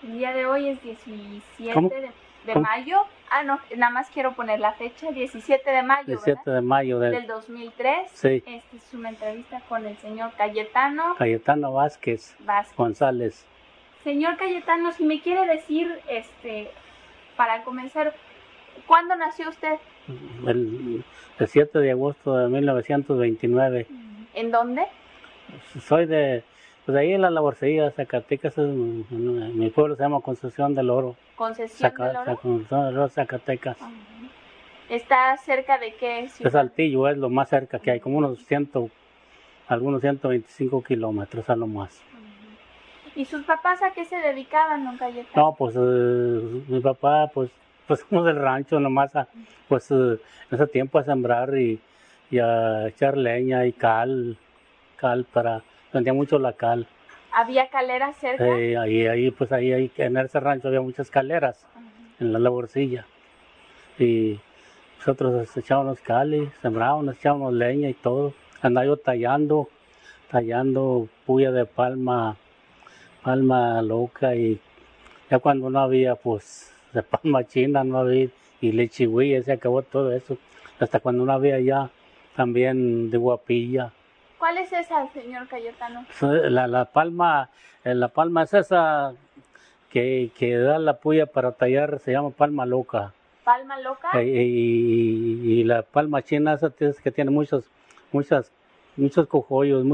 El día de hoy es 17 ¿Cómo? de ¿Cómo? mayo. Ah, no, nada más quiero poner la fecha, 17 de mayo, 17 ¿verdad? de mayo Del 2003. Sí. Esta es una entrevista con el señor Cayetano Vázquez González. Señor Cayetano, si me quiere decir, para comenzar, ¿cuándo nació usted? El 7 de agosto de 1929. ¿En dónde? Soy de ahí en la Laborcería, Zacatecas. Mi pueblo se llama Concesión del Oro. ¿Concesión del Oro? Concesión del Oro, Zacatecas. ¿Está cerca de qué ciudad? Es Saltillo, es lo más cerca que hay, como algunos 125 kilómetros a lo más. ¿Y sus papás a qué se dedicaban, don Cayetano? No, pues mi papá, pues somos del rancho nomás, en ese tiempo a sembrar y a echar leña y cal vendía mucho la cal. ¿Había caleras cerca? Ahí en ese rancho había muchas caleras, en la Laborcilla. Y nosotros echábamos cal y sembrábamos, echábamos leña y todo. Andaba yo tallando puya de palma loca, y ya cuando no había, pues, de palma china no había, y lechihuilla, se acabó todo eso. Hasta cuando no había ya también de guapilla. ¿Cuál es esa, señor Cayetano? La palma es esa que da la puya para tallar, se llama palma loca. ¿Palma loca? Y la palma china esa es que tiene muchos cojollos,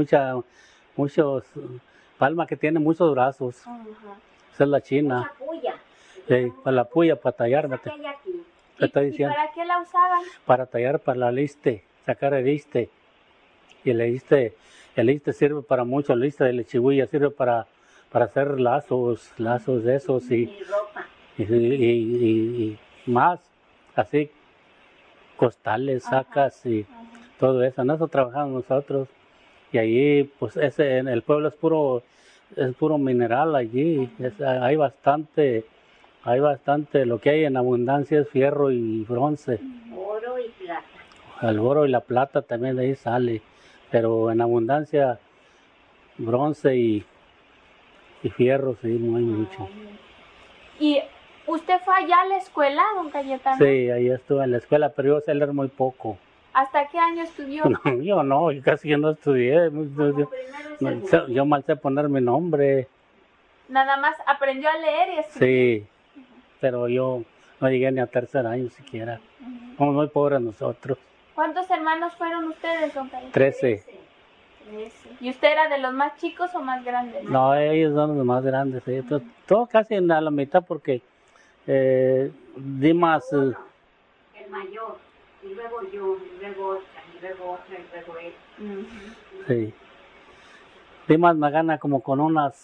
palma que tiene muchos brazos. Esa es la china. Esa puya. Para la puya, para tallar. ¿Y ¿Y para qué la usaban? Para tallar, para la liste, sacar el liste. Y el liste sirve para mucho, el liste de lechihuilla sirve para hacer lazos de esos y ropa. Y más, así, costales, sacas y todo eso. En eso trabajamos nosotros. Y allí, pues en el pueblo es puro mineral allí. Hay bastante, lo que hay en abundancia es fierro y bronce. Oro y plata. El oro y la plata también de ahí sale, pero en abundancia bronce y fierro, sí, no hay mucho. ¿Y usted fue allá a la escuela, don Cayetano? Sí, ahí estuve en la escuela, pero yo sé leer muy poco. ¿Hasta qué año estudió? No, yo casi no estudié. Yo mal sé poner mi nombre. Nada más aprendió a leer y escribir. Sí, pero yo no llegué ni a tercer año siquiera. Somos muy pobres nosotros. ¿Cuántos hermanos fueron ustedes, don Cayetano? 13. ¿Y usted era de los más chicos o más grandes? No, ellos son los más grandes. Todo casi a la mitad porque Dimas... el mayor, y luego yo, y luego otra, y luego otra, y luego él. Sí. Dimas me gana como con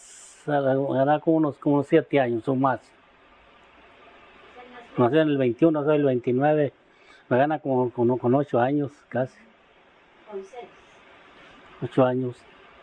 unos 7 años o más. Nací en el 21, soy el 29. Me gana como con 8 años casi. Con 6. 8 años.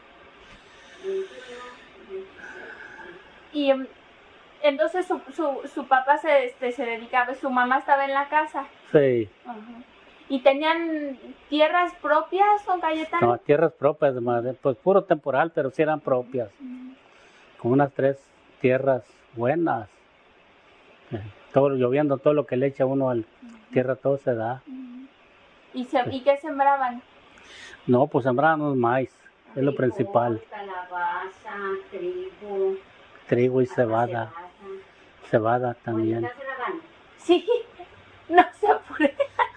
Y entonces su papá se dedicaba, su mamá estaba en la casa. Sí. ¿Y tenían tierras propias, don Cayetano? No, tierras propias, pues puro temporal, pero sí eran propias. Con unas 3 tierras buenas. Todo lloviendo, todo lo que le echa uno a la tierra, todo se da. ¿Y qué sembraban? No, pues sembrábamos maíz, es lo principal. Calabaza, trigo. Trigo y cebada. Cebada también. Sí, no se apure.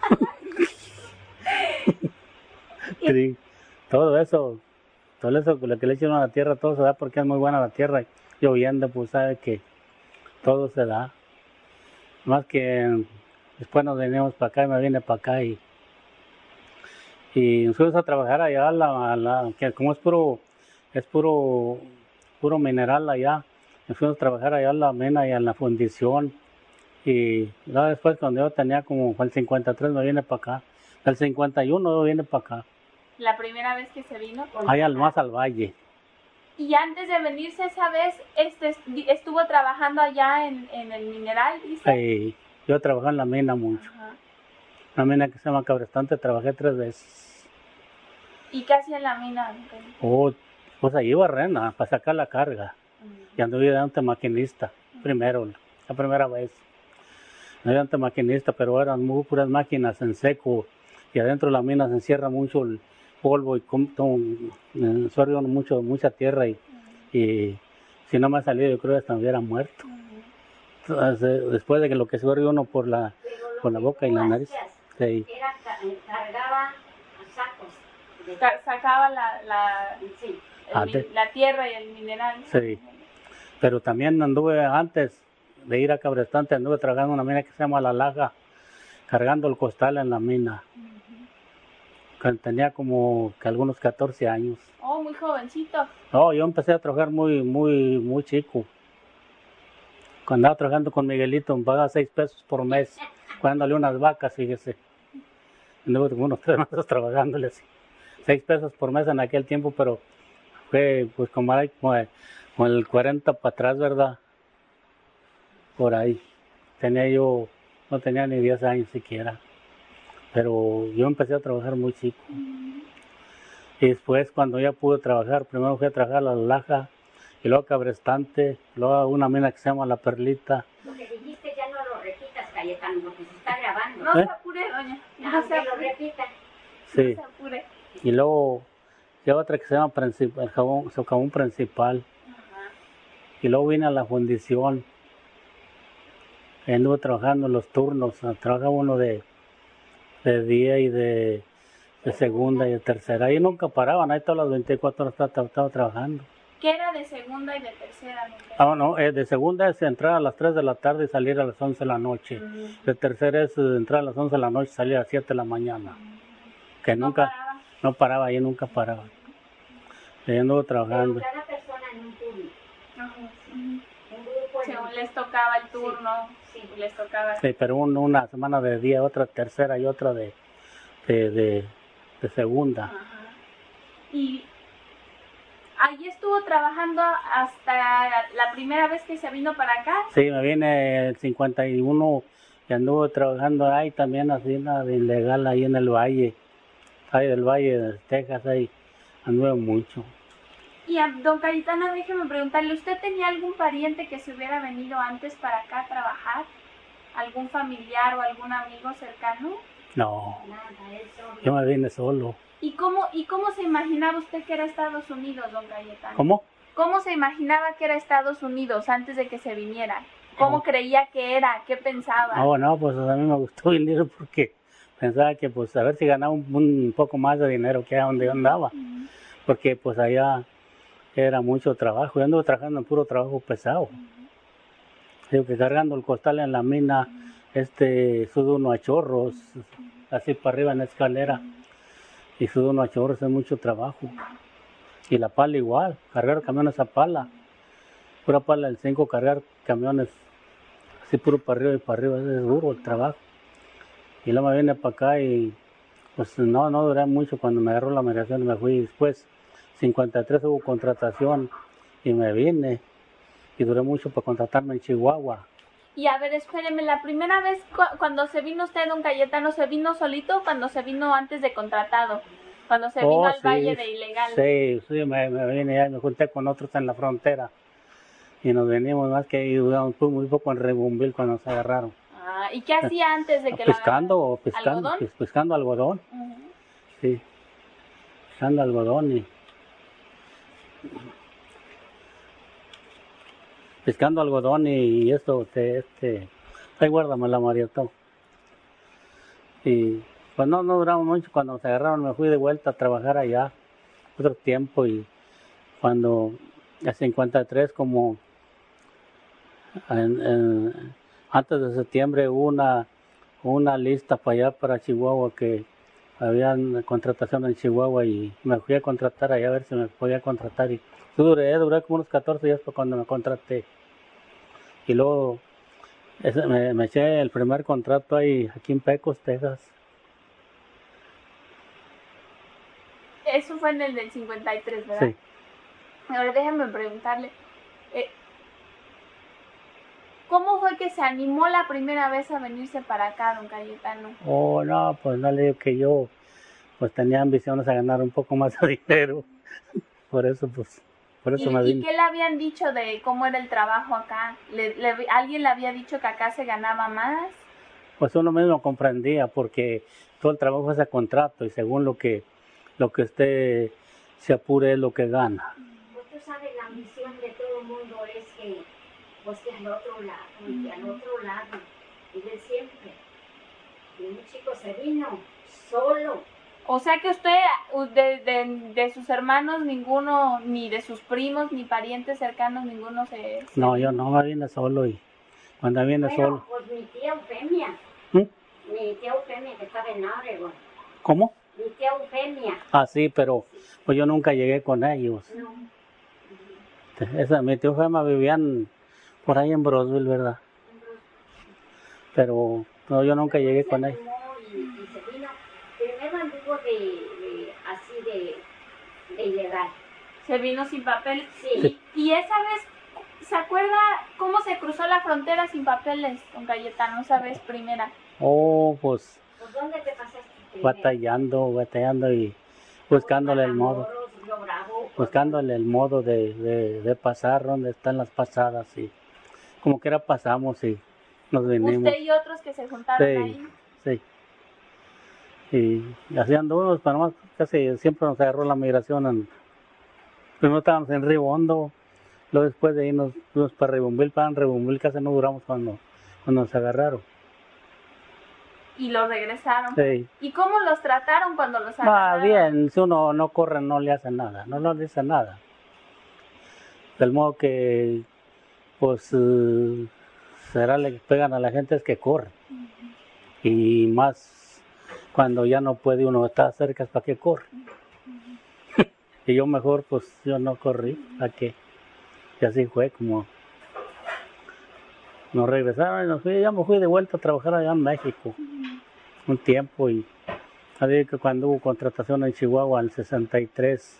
Todo eso lo que le echan a la tierra, todo se da porque es muy buena la tierra. Lloviendo, pues sabe que todo se da. Más que después nos venimos para acá y me vine para acá y nos fuimos a trabajar allá, que como es puro mineral allá, nos fuimos a trabajar allá en la mina y en la fundición. Y luego después cuando yo tenía como el 53 me vine para acá. El 51 yo vine para acá. ¿La primera vez que se vino? Allá más al valle. Y antes de venirse esa vez, estuvo trabajando allá en el mineral, ¿dice? Sí, yo trabajé en la mina mucho. La mina que se llama Cabrestante, trabajé 3 veces. ¿Y qué hacía en la mina? Pues ahí barrena, para sacar la carga. Y anduve de maquinista. primero, la primera vez. No era antes maquinista, pero eran muy puras máquinas en seco y adentro de la mina se encierra mucho el polvo y absorbe mucha tierra y si no me ha salido yo creo que hasta me hubiera muerto. Entonces, después de que lo que suelta uno por la boca y la nariz. Sí. Cargaba sacos. Sacaba Sí. la tierra y el mineral. Sí. Pero también anduve antes de ir a Cabrestante, anduve trabajando en una mina que se llama La Laja, cargando el costal en la mina. Tenía como que algunos 14 años. Oh, muy jovencito. No, yo empecé a trabajar muy chico. Cuando andaba trabajando con Miguelito, me pagaba 6 pesos por mes, cuidándole unas vacas, fíjese. Anduve como unos 3 meses trabajándole así. 6 pesos por mes en aquel tiempo, pero fue pues como el 40 para atrás, ¿verdad? Por ahí. No tenía ni 10 años siquiera. Pero yo empecé a trabajar muy chico. Y después, cuando ya pude trabajar, primero fui a trabajar a La Laja, y luego a Cabrestante, luego a una mina que se llama La Perlita. Lo que dijiste ya no lo repitas, Cayetano, porque se está grabando. No se apure, doña. No se Aunque lo apure. repita. Sí. No se apure. Y luego, ya otra que se llama el jabón principal. Ajá. Y luego vine a la fundición. Anduve trabajando en los turnos. Trabajaba uno de día y de segunda y de tercera. Ahí nunca paraban, ahí todas las 24 horas estaba trabajando. ¿Qué era de segunda y de tercera? No, de segunda es entrar a las 3 de la tarde y salir a las 11 de la noche. De tercera es entrar a las 11 de la noche y salir a las 7 de la mañana. Que nunca, no paraba, ahí nunca paraba. Ahí anduve trabajando. Pero cada persona en un turno. Un grupo en Según les tocaba el turno, Sí. les tocaba. Sí, pero una semana de día, otra tercera y otra de segunda. Ajá. Y ahí estuvo trabajando hasta la primera vez que se vino para acá. Sí, me vine el 51 y anduve trabajando ahí también así, nada de ilegal ahí en el valle. Ahí del valle de Texas, ahí anduve mucho. Y a don Cayetano, déjeme preguntarle, ¿usted tenía algún pariente que se hubiera venido antes para acá a trabajar? ¿Algún familiar o algún amigo cercano? No, nada, eso. yo me vine solo. ¿Y cómo se imaginaba usted que era Estados Unidos, don Cayetano? ¿Cómo? ¿Cómo se imaginaba que era Estados Unidos antes de que se viniera? ¿Cómo creía que era? ¿Qué pensaba? No, pues a mí me gustó venir porque pensaba que pues a ver si ganaba un poco más de dinero que allá donde yo andaba. Porque pues allá era mucho trabajo. Yo anduve trabajando en puro trabajo pesado. Digo que cargando el costal en la mina, sube uno a chorros, así para arriba en la escalera. Y sube uno a chorros, es mucho trabajo. Y la pala igual, cargar camiones a pala. Pura pala del 5, cargar camiones así puro para arriba, es duro el trabajo. Y luego me vine para acá y pues no duré mucho cuando me agarró la migración y me fui. Después, 53 hubo contratación y me vine. Y duré mucho para contratarme en Chihuahua. Y a ver, espéreme, la primera vez cuando se vino usted, don Cayetano, ¿se vino solito o cuando se vino antes de contratado? Cuando se vino al sí, Valle de Ilegal. Sí, me vine ya, me junté con otros en la frontera. Y nos venimos más que ahí, duramos muy poco en Rebumbil cuando nos agarraron. Ah, ¿y qué hacía antes de que pescando algodón. Sí, pescando algodón y pescando algodón y esto, ahí guárdamela, Marieto. Y pues no duramos mucho, cuando nos agarraron me fui de vuelta a trabajar allá otro tiempo y cuando a 53 como antes de septiembre hubo una lista para allá para Chihuahua que había contratación en Chihuahua y me fui a contratar allá a ver si me podía contratar y duré como unos 14 días para cuando me contraté. Y luego me eché el primer contrato ahí aquí en Pecos, Texas. Eso fue en el del 53, ¿verdad? Sí. Ahora déjenme preguntarle, ¿cómo fue que se animó la primera vez a venirse para acá, don Cayetano? No, pues no le digo que yo pues tenía ambiciones a ganar un poco más de dinero. Por eso pues por eso me ¿Y vine. qué le habían dicho de cómo era el trabajo acá? ¿Alguien le había dicho que acá se ganaba más? Pues uno mismo comprendía porque todo el trabajo es a contrato y según lo que usted se apure es lo que gana. Pues tú sabes, la misión de todo el mundo es que, pues que al otro lado, y al otro lado, y de siempre. Y un chico se vino solo. O sea que usted, de sus hermanos, ninguno, ni de sus primos, ni parientes cercanos, ninguno se No, vino. yo no, me vine solo y cuando vine Bueno, solo. pues mi tía Eufemia, ¿Mm? mi tía Eufemia que estaba en Oregon, ¿Cómo? mi tía Eufemia. Ah, sí, pero pues yo nunca llegué con ellos. No. Mi tío Fema vivían por ahí en Brosville, ¿verdad? Pero no, yo nunca llegué con ellos. Y se vino, primero anduvo así de ilegal. Se vino sin papeles. Sí. Y esa vez, ¿se acuerda cómo se cruzó la frontera sin papeles, don Cayetano? Esa vez primera. Oh, pues ¿Por dónde te pasaste primero? batallando y buscándole el modo. Buscándole el modo de pasar donde están las pasadas y como quiera pasamos y nos vinimos. Usted y otros que se juntaron ahí. Sí. Y así anduvimos, pero más casi siempre nos agarró la migración. Primero estábamos en Río Hondo, luego después de ahí nos fuimos para Rebumbil casi no duramos cuando nos agarraron. Y los regresaron. Sí. ¿Y cómo los trataron cuando los agarraron? Bien, si uno no corre no le hace nada, no le dice nada. Del modo que, pues, será le pegan a la gente es que corre. Y más cuando ya no puede uno estar cerca, ¿para qué corre? Y yo mejor, pues, yo no corrí, ¿para qué? Y así fue como nos regresaron y ya me fui de vuelta a trabajar allá en México un tiempo y así que cuando hubo contratación en Chihuahua en 53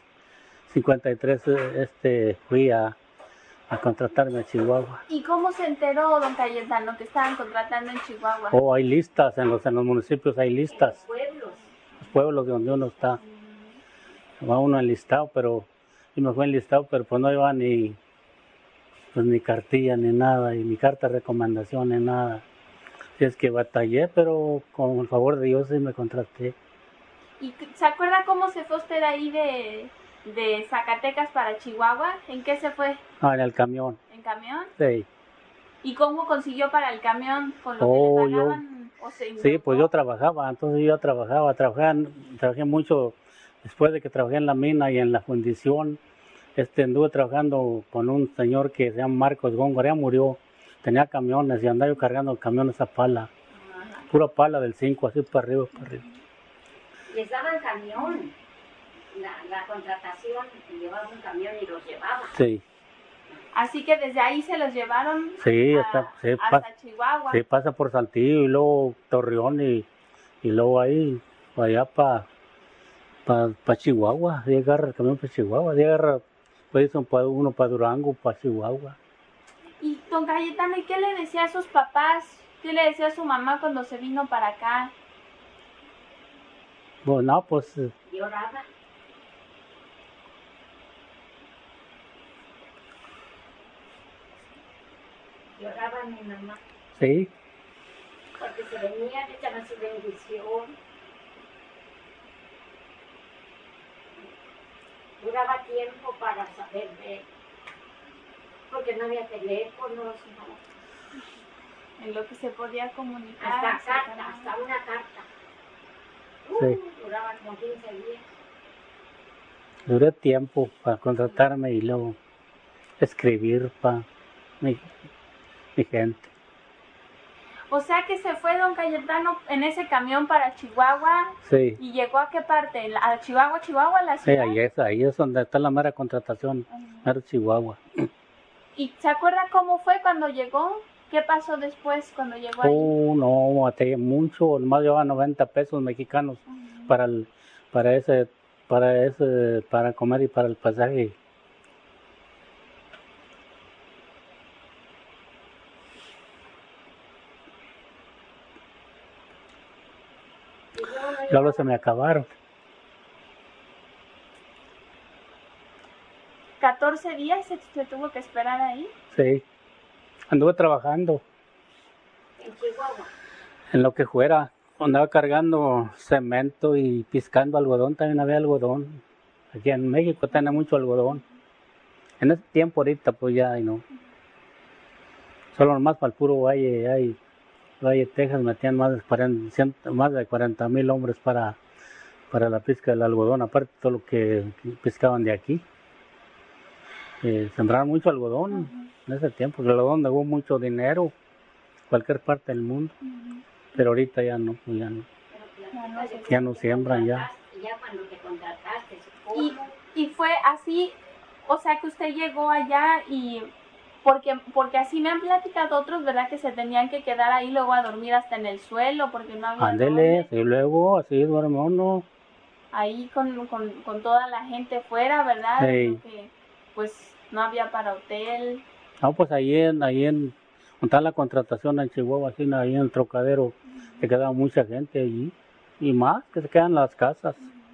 fui a contratarme a Chihuahua. ¿Y cómo se enteró, don Cayetano, que estaban contratando en Chihuahua? Oh, hay listas, en los municipios hay listas. Los pueblos de donde uno está. Va uno enlistado, pero yo me fui enlistado, pero pues no iba ni cartilla ni nada, y ni carta de recomendación ni nada. Y es que batallé, pero con el favor de Dios sí me contraté. ¿Y se acuerda cómo se fue usted ahí de Zacatecas para Chihuahua? ¿En qué se fue? Ah, en el camión. ¿En camión? Sí. ¿Y cómo consiguió para el camión con lo que le pagaban? Sí, pues yo trabajaba, entonces yo trabajé mucho después de que trabajé en la mina y en la fundición. Anduve trabajando con un señor que se llama Marcos Góngora, ya murió, tenía camiones y andaba yo cargando camiones a pala, pura pala del 5, así para arriba, para arriba. Les daban camión, la contratación, llevaba un camión y los llevaba. Sí. Así que desde ahí se los llevaron hasta Chihuahua. Sí, pasa por Saltillo y luego Torreón y luego ahí, para allá para Chihuahua, de agarra el camión para Chihuahua, de agarra, pues uno para Durango, para Chihuahua. Y don Cayetano, ¿y qué le decía a sus papás? ¿Qué le decía a su mamá cuando se vino para acá? Bueno, pues... Lloraba. Lloraba mi mamá. Sí. Porque se venía, le echaban su bendición. Duraba tiempo para saber ver. Porque no había teléfonos, no. En lo que se podía comunicar. Hasta una carta. Sí. Duraba como 15 días. Duré tiempo para contratarme y luego escribir para mi gente. O sea que se fue don Cayetano en ese camión para Chihuahua. Sí. ¿Y llegó a qué parte? ¿A Chihuahua, la ciudad? Sí, ahí es donde está la mera contratación, mero Chihuahua. ¿Y se acuerda cómo fue cuando llegó? ¿Qué pasó después cuando llegó ahí? No, batallé mucho, nomás llevaba 90 pesos mexicanos para comer y para el pasaje. Luego se me acabaron. 14 14 días se tuvo que esperar ahí. Sí, anduve trabajando En Chihuahua. en lo que fuera. Andaba cargando cemento y piscando algodón, también había algodón. Aquí en México tiene mucho algodón. En ese tiempo ahorita pues ya no. Solo nomás para el puro Valle de Texas metían más de 40,000 hombres para la pesca del algodón, aparte de todo lo que pescaban de aquí. Sembraron mucho algodón en ese tiempo. El algodón dejó mucho dinero, cualquier parte del mundo. Pero ahorita ya no, pues ya no. Ya no siembran ya. Ya cuando te contrataste, Y fue así, o sea que usted llegó allá y porque así me han platicado otros, ¿verdad? Que se tenían que quedar ahí luego a dormir hasta en el suelo porque no había Ándele, dónde. y luego así duerme uno. Ahí con toda la gente fuera, ¿verdad? Sí. Porque pues no había para hotel. No, pues ahí donde está la contratación en Chihuahua, así, ahí en el Trocadero, se quedaba mucha gente allí. Y más, que se quedan en las casas.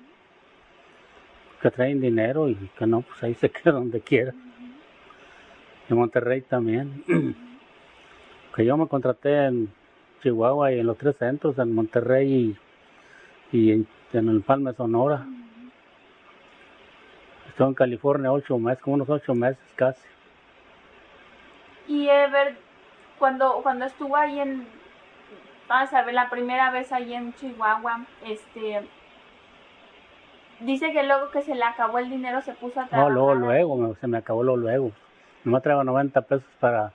Que traen dinero y que no, pues ahí se queda donde quiera. En Monterrey también. Que yo me contraté en Chihuahua y en los 3 centros, en Monterrey y en el Palma, Sonora. Estuve en California 8 meses, como unos 8 meses casi. Y cuando estuvo ahí vamos a ver, la primera vez ahí en Chihuahua, dice que luego que se le acabó el dinero se puso a trabajar. No, luego, se me acabó luego. Nomás traigo 90 pesos para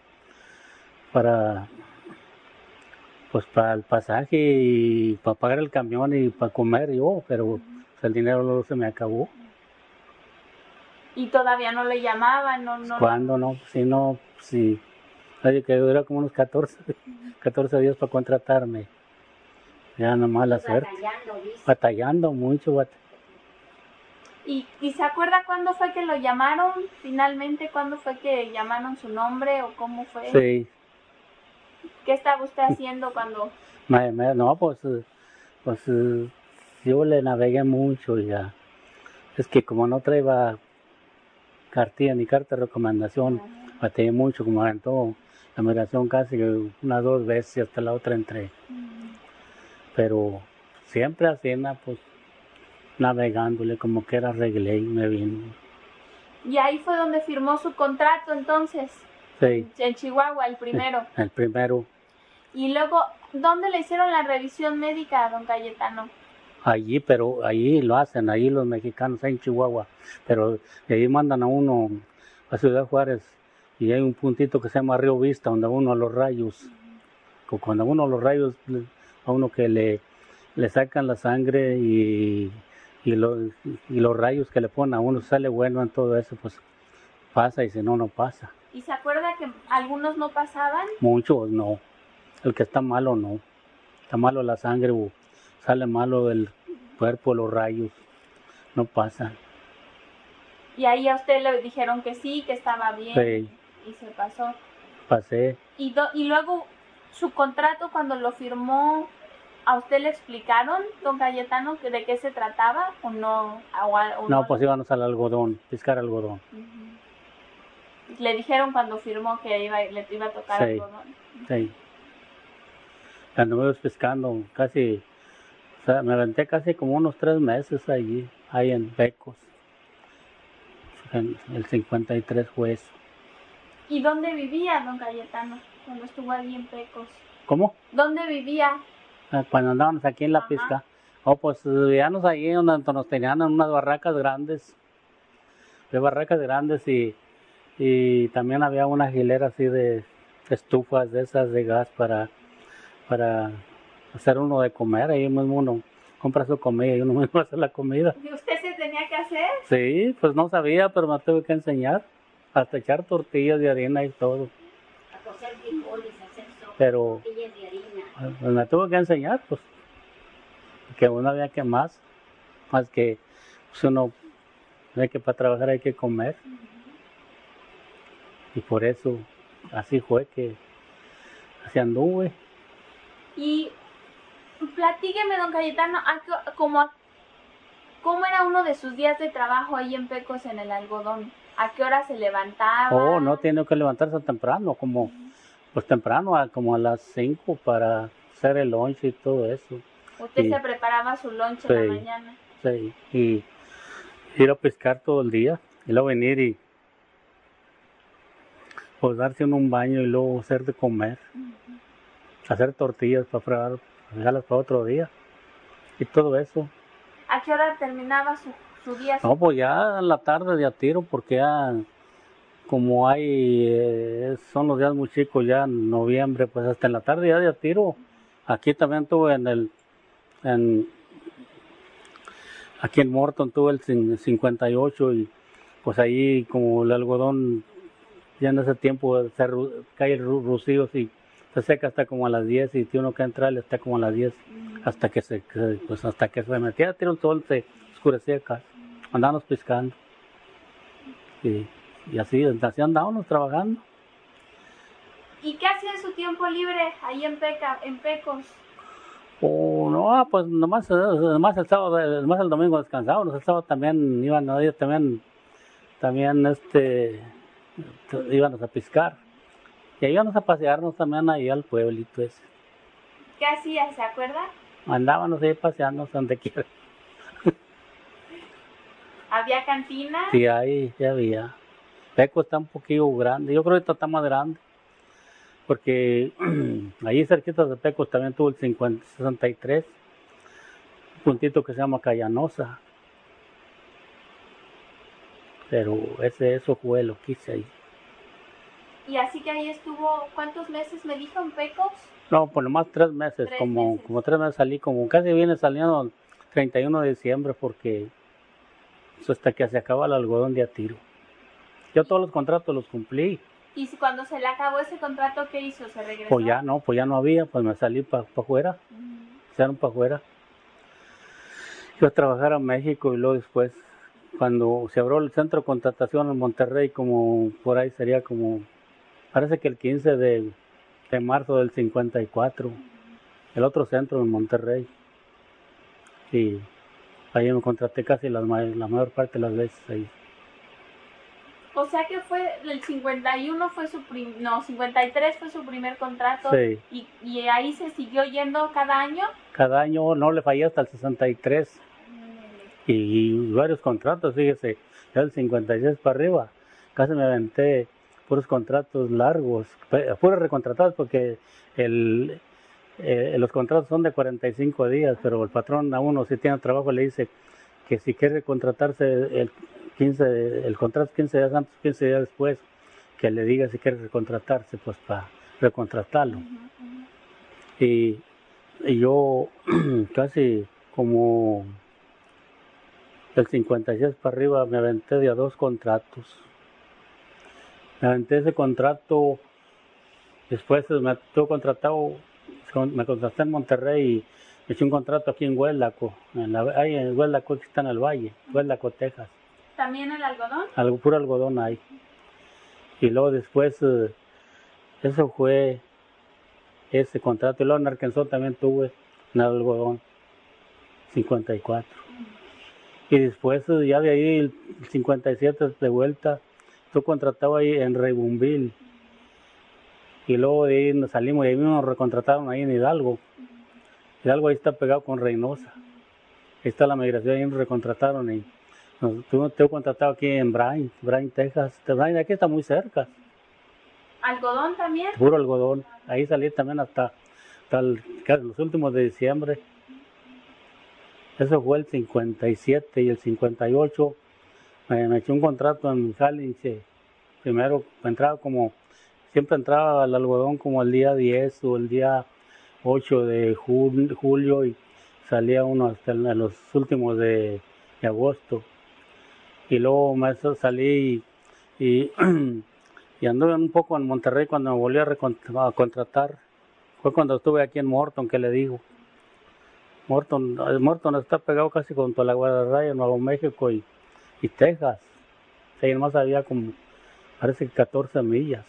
el pasaje y para pagar el camión y para comer yo, pero pues, el dinero luego se me acabó. Y todavía no le llamaban, no. ¿Cuándo no? Si no, si oye, que dura como unos 14 días para contratarme. Ya nomás la suerte. Batallando mucho. ¿Y se acuerda cuándo fue que lo llamaron? Finalmente, ¿cuándo fue que llamaron su nombre o cómo fue? Sí. ¿Qué estaba usted haciendo cuando...? No, pues yo le navegué mucho ya. Es que como no traía cartilla ni carta de recomendación, batallé mucho, como aventó la migración casi unas 2 veces y hasta la otra entré. Pero siempre así, pues navegándole como que era arreglé y me vino. ¿Y ahí fue donde firmó su contrato entonces? Sí. En Chihuahua, el primero. El primero. Y luego, ¿dónde le hicieron la revisión médica, don Cayetano? Allí, pero allí lo hacen, allí los mexicanos en Chihuahua, pero de ahí mandan a uno a Ciudad Juárez y hay un puntito que se llama Río Vista, donde uno a los rayos, cuando uno a los rayos, a uno que le sacan la sangre y los rayos que le ponen a uno, sale bueno en todo eso, pues pasa y si no, no pasa. ¿Y se acuerda que algunos no pasaban? Muchos no, el que está malo no, está malo la sangre o sale malo del cuerpo, los rayos, no pasa. Y ahí a usted le dijeron que sí, que estaba bien. Sí. Y se pasó. Pasé. Y luego, su contrato cuando lo firmó, ¿a usted le explicaron, don Cayetano, de qué se trataba o no? No, pues íbamos al algodón, pescar algodón. Le dijeron cuando firmó que le iba a tocar algodón. Sí. Anduvimos pescando casi, o sea, me aventé casi como unos 3 meses ahí en Pecos. En el 53 fue eso. ¿Y dónde vivía, don Cayetano, cuando estuvo ahí en Pecos? ¿Cómo? ¿Dónde vivía? Cuando andábamos aquí en la pesca. Pues vivíamos ahí donde nos tenían en unas barracas grandes. De barracas grandes y también había una hilera así de estufas de esas de gas para hacer uno de comer. Ahí mismo uno compra su comida y uno mismo hace la comida. ¿Y usted se tenía que hacer? Sí, pues no sabía, pero me tuve que enseñar. Hasta echar tortillas de harina y todo. A cocer frijoles, hacer sopa, Pero tortillas de harina. pues me tuve que enseñar, pues. Que uno había que más que pues uno ve que para trabajar hay que comer. Y por eso así fue que así anduve. Y platíqueme, don Cayetano, ¿cómo era uno de sus días de trabajo ahí en Pecos en el algodón? ¿A qué hora se levantaba? Oh, no, tiene que levantarse temprano, como, pues temprano, como a las 5 para hacer el lunch y todo eso. Usted Y- se preparaba su lunch en la Sí. mañana. Sí, y ir a pescar todo el día, y luego venir y pues darse uno un baño y luego hacer de comer, hacer tortillas para fregar, dejarlas para otro día, y todo eso. ¿A qué hora terminaba su día? No, pues ya en la tarde ya tiro, porque ya como hay, son los días muy chicos, ya en noviembre, pues hasta en la tarde ya tiro. Aquí también tuve en aquí en Morton tuve el 58 y pues ahí como el algodón ya en ese tiempo cae el rocío y se seca hasta como a las 10 y tiene uno que entrarle hasta como a las 10 hasta que pues hasta que se metía tiro el sol, se oscurecía acá. Andábamos pescando y así andábamos trabajando. ¿Y qué hacía en su tiempo libre ahí en Pecos? O no, pues nomás el sábado, nomás el domingo descansábamos, el sábado también íbamos íbamos a pescar. Y ahí íbamos a pasearnos también ahí al pueblito ese. ¿Qué hacía? ¿Se acuerda? Andábamos ahí paseándonos donde quiera. ¿Había cantina? Sí, ahí ya había. Peco está un poquillo grande, yo creo que está más grande. Porque ahí cerquita de Pecos también tuvo el 63, un puntito que se llama Callanosa. Pero eso fue lo que hice ahí. Y así que ahí estuvo, ¿cuántos meses me dijo en Pecos? No, por nomás 3 meses, 3 como meses. 3 meses salí, como casi viene saliendo el 31 de diciembre, porque eso hasta que se acaba el algodón de a tiro. Yo todos los contratos los cumplí. ¿Y cuando se le acabó ese contrato, qué hizo? ¿Se regresó? Pues ya no había, pues me salí para afuera, se fueron para afuera. Yo a trabajar a México y luego después, cuando se abrió el centro de contratación en Monterrey, como por ahí sería como, parece que el 15 de marzo del 54, el otro centro en Monterrey. Y ahí me contraté casi la mayor parte de las veces ahí. O sea que fue, el 51 fue 53 fue su primer contrato. Sí. Y ahí se siguió yendo cada año. Cada año no le fallé hasta el 63. Y varios contratos, fíjese, ya del 56 para arriba. Casi me aventé puros contratos largos, puros recontratados porque los contratos son de 45 días, pero el patrón a uno si tiene trabajo le dice que si quiere contratarse el contrato 15 días antes, 15 días después, que le diga si quiere recontratarse, pues para recontratarlo. Y yo casi como del 56 para arriba me aventé de a 2 contratos. Me aventé ese contrato, después me contraté en Monterrey y me eché un contrato aquí en Huelaco, ahí en Huelaco que está en el valle, Huelaco, Texas. ¿También el algodón? Puro algodón ahí. Y luego después, eso fue ese contrato. Y luego en Arkansas también tuve en el algodón, 54. Y después ya de ahí, el 57 de vuelta, estuve contratado ahí en Reibunville. Y luego de ahí nos salimos y ahí mismo nos recontrataron ahí en Hidalgo. Hidalgo ahí está pegado con Reynosa. Ahí está la migración, ahí nos recontrataron y estuve contratado aquí en Bryan, Texas. Bryan aquí está muy cerca. ¿Algodón también? Puro algodón. Ahí salí también hasta los últimos de diciembre. Eso fue el 57 y el 58. Me eché un contrato en Halinche. Primero siempre entraba al algodón como el día 10 o el día 8 de julio y salía uno hasta los últimos de agosto. Y luego salí y anduve un poco en Monterrey cuando me volví a contratar. Fue cuando estuve aquí en Morton, que le digo. Morton está pegado casi junto a la Guadarraya, Nuevo México y Texas. Ahí nomás había como, parece que 14 millas.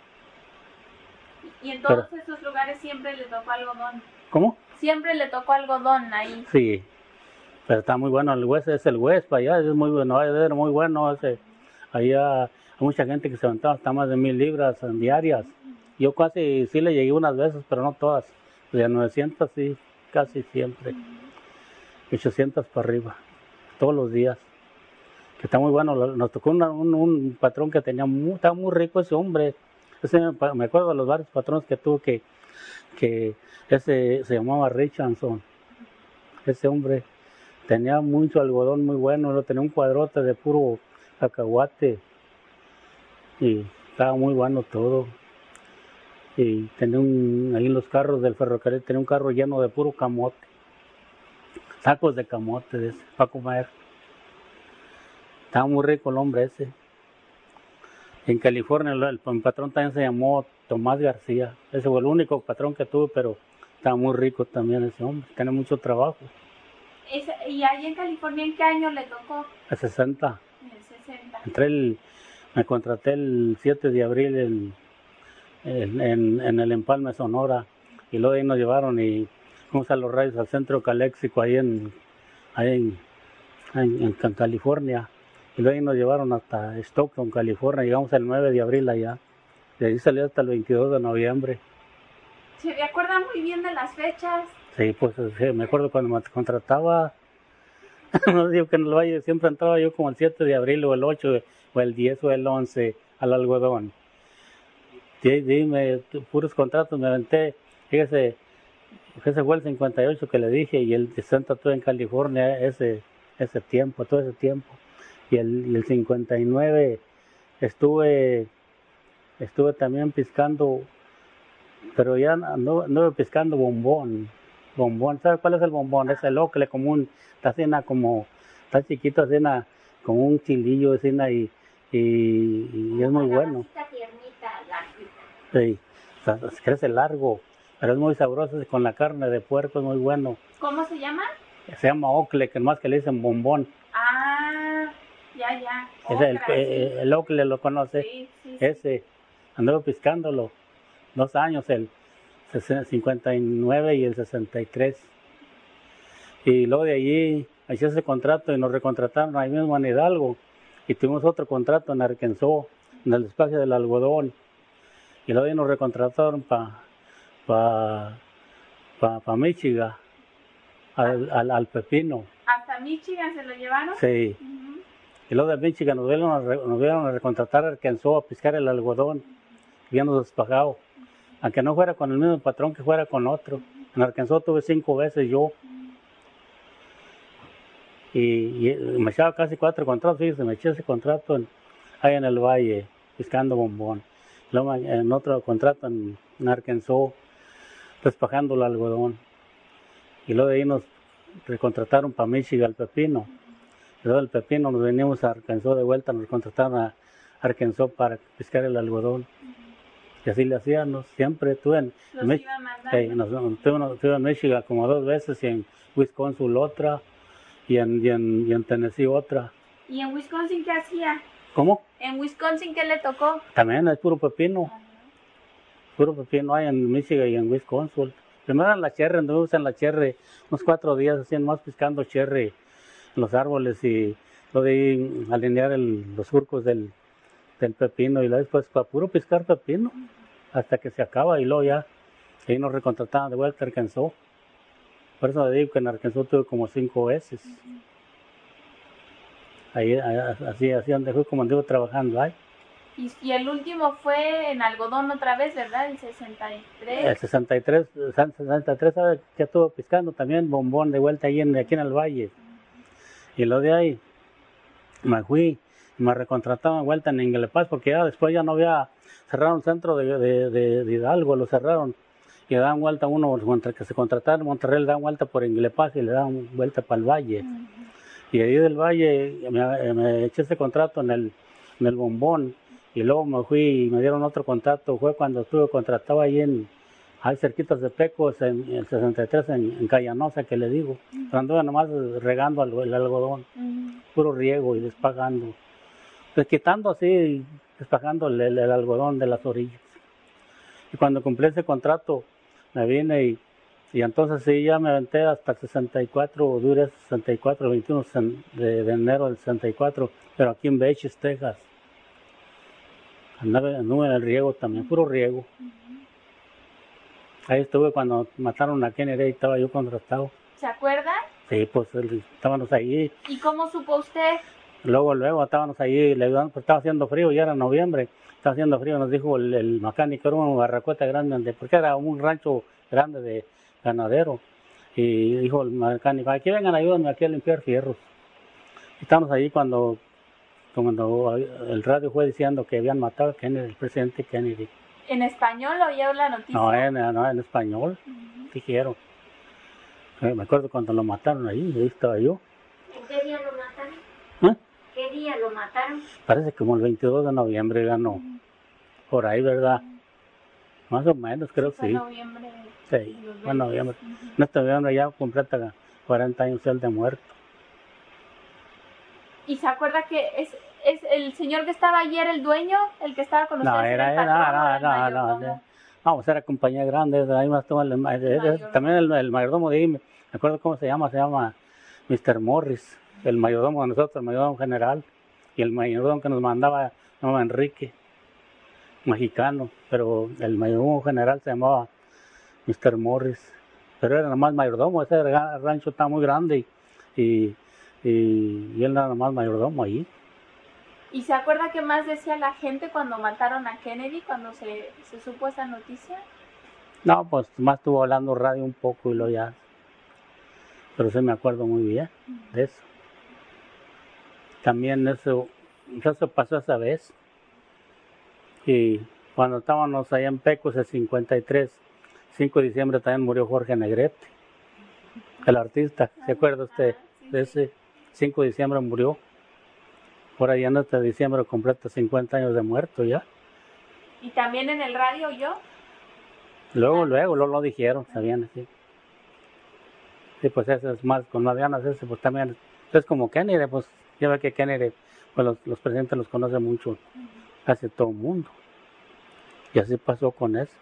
¿Y en todos esos lugares siempre le tocó algodón? ¿Cómo? Siempre le tocó algodón ahí. Sí, pero está muy bueno. El West es el West para allá, es muy bueno, es muy bueno ese Había mucha gente que se aventaba hasta más de 1000 libras diarias. Yo casi sí le llegué unas veces, pero no todas. De 900 sí, casi siempre. 800 para arriba, todos los días. Que está muy bueno. Nos tocó un patrón que estaba muy rico ese hombre. Me acuerdo de los varios patrones que tuvo que ese se llamaba Richardson. Ese hombre tenía mucho algodón muy bueno, tenía un cuadrote de puro cacahuate y estaba muy bueno todo. Y tenía ahí en los carros del ferrocarril, tenía un carro lleno de puro camote, sacos de camote para comer. Estaba muy rico el hombre ese. En California el patrón también se llamó Tomás García. Ese fue el único patrón que tuve, pero estaba muy rico también ese hombre, tenía mucho trabajo. ¿Y ahí en California en qué año le tocó? El 60. El 60. Me contraté el 7 de abril en el Empalme, Sonora, y luego ahí nos llevaron y fuimos a los rayos al centro caléxico ahí en California, y luego ahí nos llevaron hasta Stockton, California. Llegamos el 9 de abril allá, de ahí salí hasta el 22 de noviembre. ¿Se acuerda muy bien de las fechas? Sí, pues sí, me acuerdo cuando me contrataba. No digo que en el valle siempre entraba yo como el 7 de abril o el 8 o el 10 o el 11 al algodón. Dime, puros contratos me aventé. Fíjese, ese fue el 58 que le dije, y el 60 estuve en California ese tiempo, todo ese tiempo. Y el 59 estuve también piscando, pero ya anduve piscando bombón. ¿Sabe cuál es el bombón? Es el ocle común, está chiquito, como un chilillo, y es muy bueno. Sí, o sea, crece largo, pero es muy sabroso, con la carne de puerco es muy bueno. ¿Cómo se llama? Se llama ocle, que más que le dicen bombón. Ah, ya. El ocle lo conoce. Sí. Ese, anduve piscándolo 2 años, el 59 y el 63. Y luego de allí hice ese contrato y nos recontrataron ahí mismo en Hidalgo. Y tuvimos otro contrato en Arkansas, en el despacho del algodón. Y luego de ahí nos recontrataron para Michigan, al pepino. ¿Hasta Michigan se lo llevaron? Sí. Y luego de Michigan nos vieron a recontratar a Arkansas a piscar el algodón. Habíamos despajado. Aunque no fuera con el mismo patrón, que fuera con otro. En Arkansas tuve 5 veces yo. Y me echaba casi 4 contratos. Fíjese, me eché ese contrato ahí en el valle, piscando bombón. Luego en otro contrato en Arkansas, despajando el algodón. Y luego de ahí nos recontrataron para Michigan al pepino. Y luego del pepino nos venimos a Arkansas de vuelta, nos contrataron a Arkansas para piscar el algodón. Y así le hacíamos, siempre estuve en Michigan como 2 veces, y en Wisconsin otra, y en Tennessee otra. ¿Y en Wisconsin qué hacía? ¿Cómo? ¿En Wisconsin qué le tocó? También es puro pepino. Puro pepino hay en Michigan y en Wisconsin. Primero en la cherry, anduvimos en la cherry unos 4 días, haciendo más piscando cherry en los árboles, y lo de alinear los surcos del pepino, y luego después para puro piscar pepino hasta que se acaba, y luego ya ahí nos recontrataban de vuelta a Arkansas. Por eso le digo que en Arkansas tuve como 5 veces. Ahí así donde fue como anduve trabajando ahí. Y el último fue en algodón otra vez, ¿verdad? El 63. El 63, ¿sabe que estuvo piscando también? Bombón de vuelta aquí en el valle. Y lo de ahí me fui, me recontrataban de vuelta en Inglepaz, porque ya después ya no había, cerraron el centro de Hidalgo, lo cerraron, y le daban vuelta uno, que se contrataron en Monterrey, le daban vuelta por Inglepaz y le daban vuelta para el valle. Y ahí del valle me eché ese contrato en el bombón, y luego me fui y me dieron otro contrato. Fue cuando estuve contratado ahí cerquitas de Pecos, en el 63, en Cayanosa, que le digo. Anduve nomás regando el algodón, puro riego y despagando. Pues quitando así, despagando el algodón de las orillas. Y cuando cumplí ese contrato, me vine y entonces sí, ya me aventé hasta el 64, duré 64, el 21 de enero del 64, pero aquí en Beaches, Texas. Anduve en el riego también, puro riego. Ahí estuve cuando mataron a Kennedy, estaba yo contratado. ¿Se acuerda? Sí, pues estábamos ahí. ¿Y cómo supo usted? Luego estábamos ahí, le ayudando, pues estaba haciendo frío, ya era noviembre, estaba haciendo frío, nos dijo el mecánico, era una barracueta grande, porque era un rancho grande de ganadero. Y dijo el mecánico, aquí vengan, ayúdenme aquí a limpiar fierros. Y estábamos ahí cuando el radio fue diciendo que habían matado a Kennedy, el presidente Kennedy. ¿En español oyó la noticia? No, en español, dijeron. Me acuerdo cuando lo mataron ahí estaba yo. ¿En qué día lo mataron? ¿Eh? ¿Qué día lo mataron? Parece como el 22 de noviembre ganó. Por ahí, ¿verdad? Más o menos, creo que fue sí. Noviembre. Sí, fue noviembre. En este noviembre ya completa 40 años él de muerto. ¿Y se acuerda que es el señor que estaba ayer el dueño, el que estaba con ustedes? No, vamos, era compañía grande, ahí más toma también el mayordomo de ahí, me acuerdo cómo se llama Mr. Morris, el mayordomo de nosotros, el mayordomo general, y el mayordomo que nos mandaba se llamaba Enrique, mexicano, pero el mayordomo general se llamaba Mr. Morris, pero era nada más mayordomo, ese rancho estaba muy grande y él nada más mayordomo ahí. ¿Y se acuerda qué más decía la gente cuando mataron a Kennedy, cuando se supo esa noticia? No, pues más estuvo hablando radio un poco y lo ya. Pero sí me acuerdo muy bien de eso. También eso pasó esa vez. Y cuando estábamos allá en Pecos, el 53, 5 de diciembre también murió Jorge Negrete, el artista. ¿Se acuerda usted de ese? 5 de diciembre murió. Por allá en este diciembre completa 50 años de muerto ya. ¿Y también en el radio yo? Luego lo dijeron, sabían así. Sí, pues eso es más, con más ganas ese, pues también, es como Kennedy, pues ya ve que Kennedy, pues los presidentes los conoce mucho, casi todo el mundo. Y así pasó con eso.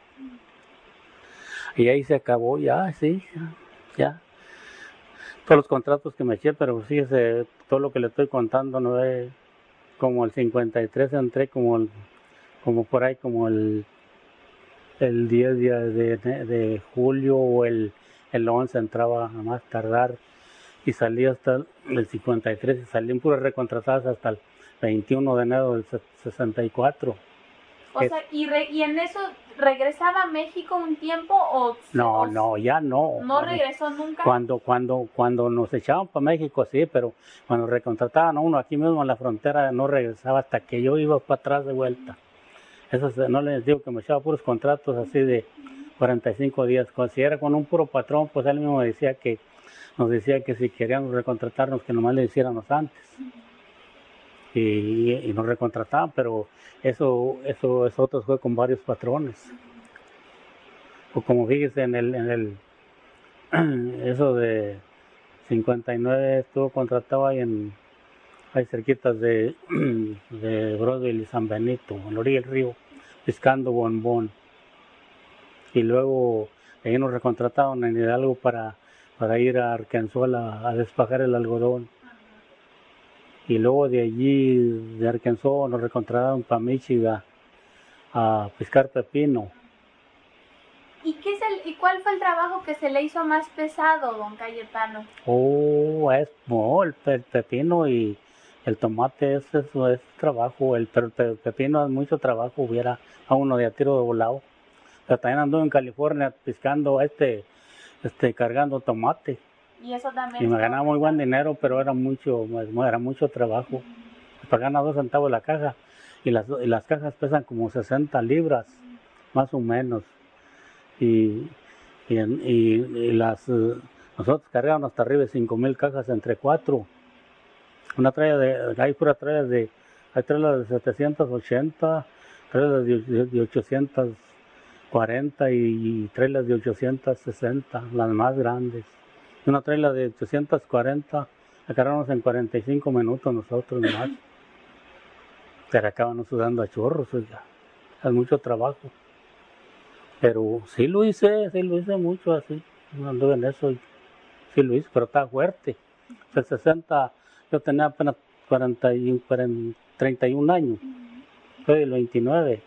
Y ahí se acabó ya, sí, ya. Todos los contratos que me eché, pero fíjese, todo lo que le estoy contando, no es como el 53 entré como por ahí como el 10 de julio o el 11 entraba a más tardar y salí hasta el 53 y salí en puras recontratadas hasta el 21 de enero del 64. O sea, ¿y en eso regresaba a México un tiempo o...? No, ya no. ¿No regresó nunca? Cuando nos echaban para México, sí, pero cuando recontrataban a uno aquí mismo en la frontera, no regresaba hasta que yo iba para atrás de vuelta. Eso no les digo que me echaba puros contratos así de 45 días. Si era con un puro patrón, pues él mismo nos decía que si queríamos recontratarnos, que nomás le hiciéramos antes. Y nos recontrataban, pero eso otros fue con varios patrones. O como fíjese eso de 59 estuvo contratado ahí cerquitas de Broadway y San Benito, en la orilla del río, piscando bombón. Y luego ahí nos recontrataron en Hidalgo para ir a Arkansas a despajar el algodón. Y luego de allí, de Arkansas, nos recontrataron para Michigan a pescar pepino. ¿Y cuál fue el trabajo que se le hizo más pesado, don Cayetano? El pepino y el tomate es trabajo, pero el pepino es mucho trabajo, hubiera a uno de a tiro de volado. Pero también anduve en California pescando, cargando tomate. Y eso también. Y me ganaba muy buen dinero, pero era mucho trabajo. Me pagaban 2 centavos la caja y las cajas pesan como 60 libras, más o menos. Nosotros cargábamos hasta arriba de 5,000 cajas entre 4. Una hay pura hay trailers de 780, trailers de 840 y trailers de 860, las más grandes. Una trailer de 840, la cargamos en 45 minutos nosotros nomás. Pero acabamos sudando a chorros, oiga. Es mucho trabajo. Pero sí lo hice mucho así. Anduve en eso, sí lo hice, pero estaba fuerte. El 60, yo tenía apenas 31 años. soy del 29.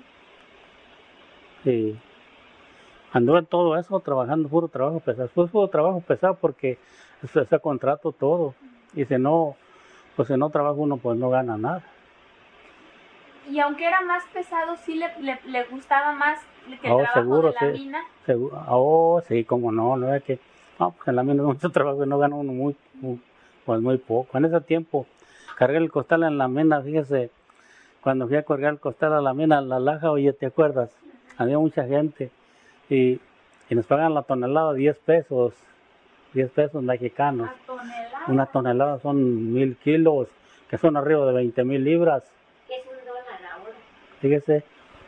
Y anduve en todo eso, trabajando puro trabajo pesado. Pues puro trabajo pesado porque ese contrato todo. Y si no, pues si no trabaja uno, pues no gana nada. Y aunque era más pesado, ¿sí le gustaba más que el Oh, trabajo seguro, de la sí. mina? Oh, sí, como no, no es que... No, pues en la mina es mucho trabajo y no gana uno pues muy poco. En ese tiempo, cargué el costal en la mina, fíjese, cuando fui a cargar el costal a la mina, la laja, oye, ¿te acuerdas? Había mucha gente y nos pagan la tonelada 10 pesos mexicanos. ¿A tonelada? Una tonelada son 1000 kilos, que son arriba de 20,000 libras. ¿Qué es $1 la hora? Fíjese.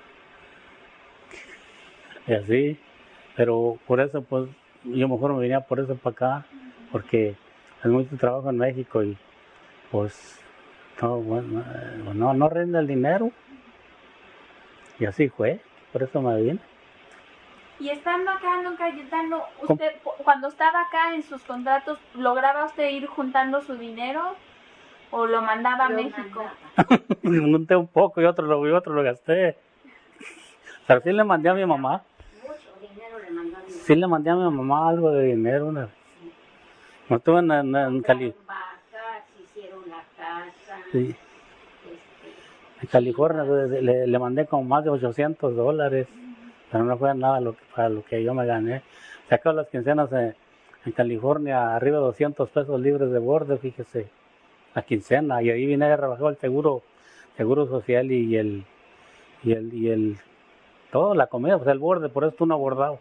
Y así, pero por eso pues yo mejor me venía por eso para acá, porque hay mucho trabajo en México y pues no, bueno, no rinde el dinero. Y así fue, por eso me vine. Y estando acá, don Cayetano, usted cuando estaba acá en sus contratos, ¿lograba usted ir juntando su dinero o lo mandaba a México? Junté un poco y otro lo gasté. Pero sí le mandé a mi mamá. Mucho dinero le mandó a mi mamá. Sí le mandé a mi mamá algo de dinero una vez. No estuve en Cali. Vacas, hicieron la casa. Sí. En California le mandé como más de $800, pero no fue nada para lo que yo me gané. Sacó las quincenas en California, arriba de 200 pesos libres de borde, fíjese, la quincena, y ahí vine a rebajar el seguro social y el todo, la comida, pues el borde, por eso tú no abordado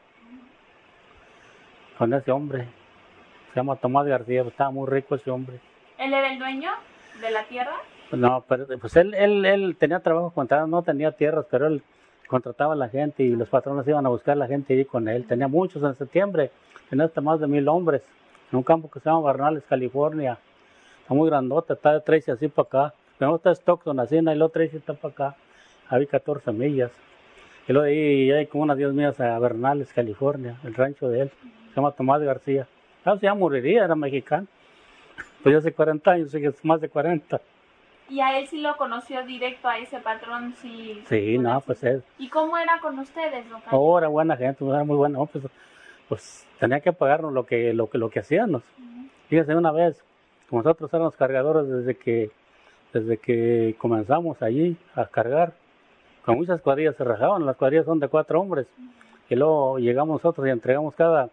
con ese hombre. Se llama Tomás García, estaba muy rico ese hombre. ¿Él era el dueño de la tierra? No, pero pues él tenía trabajo contratado, no tenía tierras, pero él contrataba a la gente y los patrones iban a buscar a la gente allí con él. Tenía muchos en septiembre, tenía hasta más de 1000 hombres en un campo que se llama Bernales, California. Está muy grandote, está de Tracy así para acá. Primero está Stockton, así, y luego Tracy está para acá. Había 14 millas. Y luego de ahí hay como unas 10 millas a Bernales, California, el rancho de él. Se llama Tomás García. Ah, ya moriría, era mexicano. Pues ya hace 40 años, sí que es más de 40. ¿Y a él sí lo conoció directo, a ese patrón? Sí, no, pues él. ¿Y cómo era con ustedes, don Cayetano? Oh, era buena gente, era muy buena. No, pues tenía que pagarnos lo que hacíamos. Fíjese, una vez, como nosotros éramos cargadores desde que comenzamos allí a cargar, con muchas cuadrillas se rajaban, las cuadrillas son de 4 hombres. Y luego llegamos nosotros y entregamos cada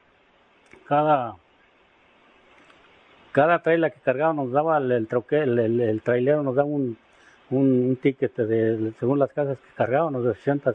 trailer que cargábamos nos daba el trailero nos daba un ticket según las casas que cargábamos de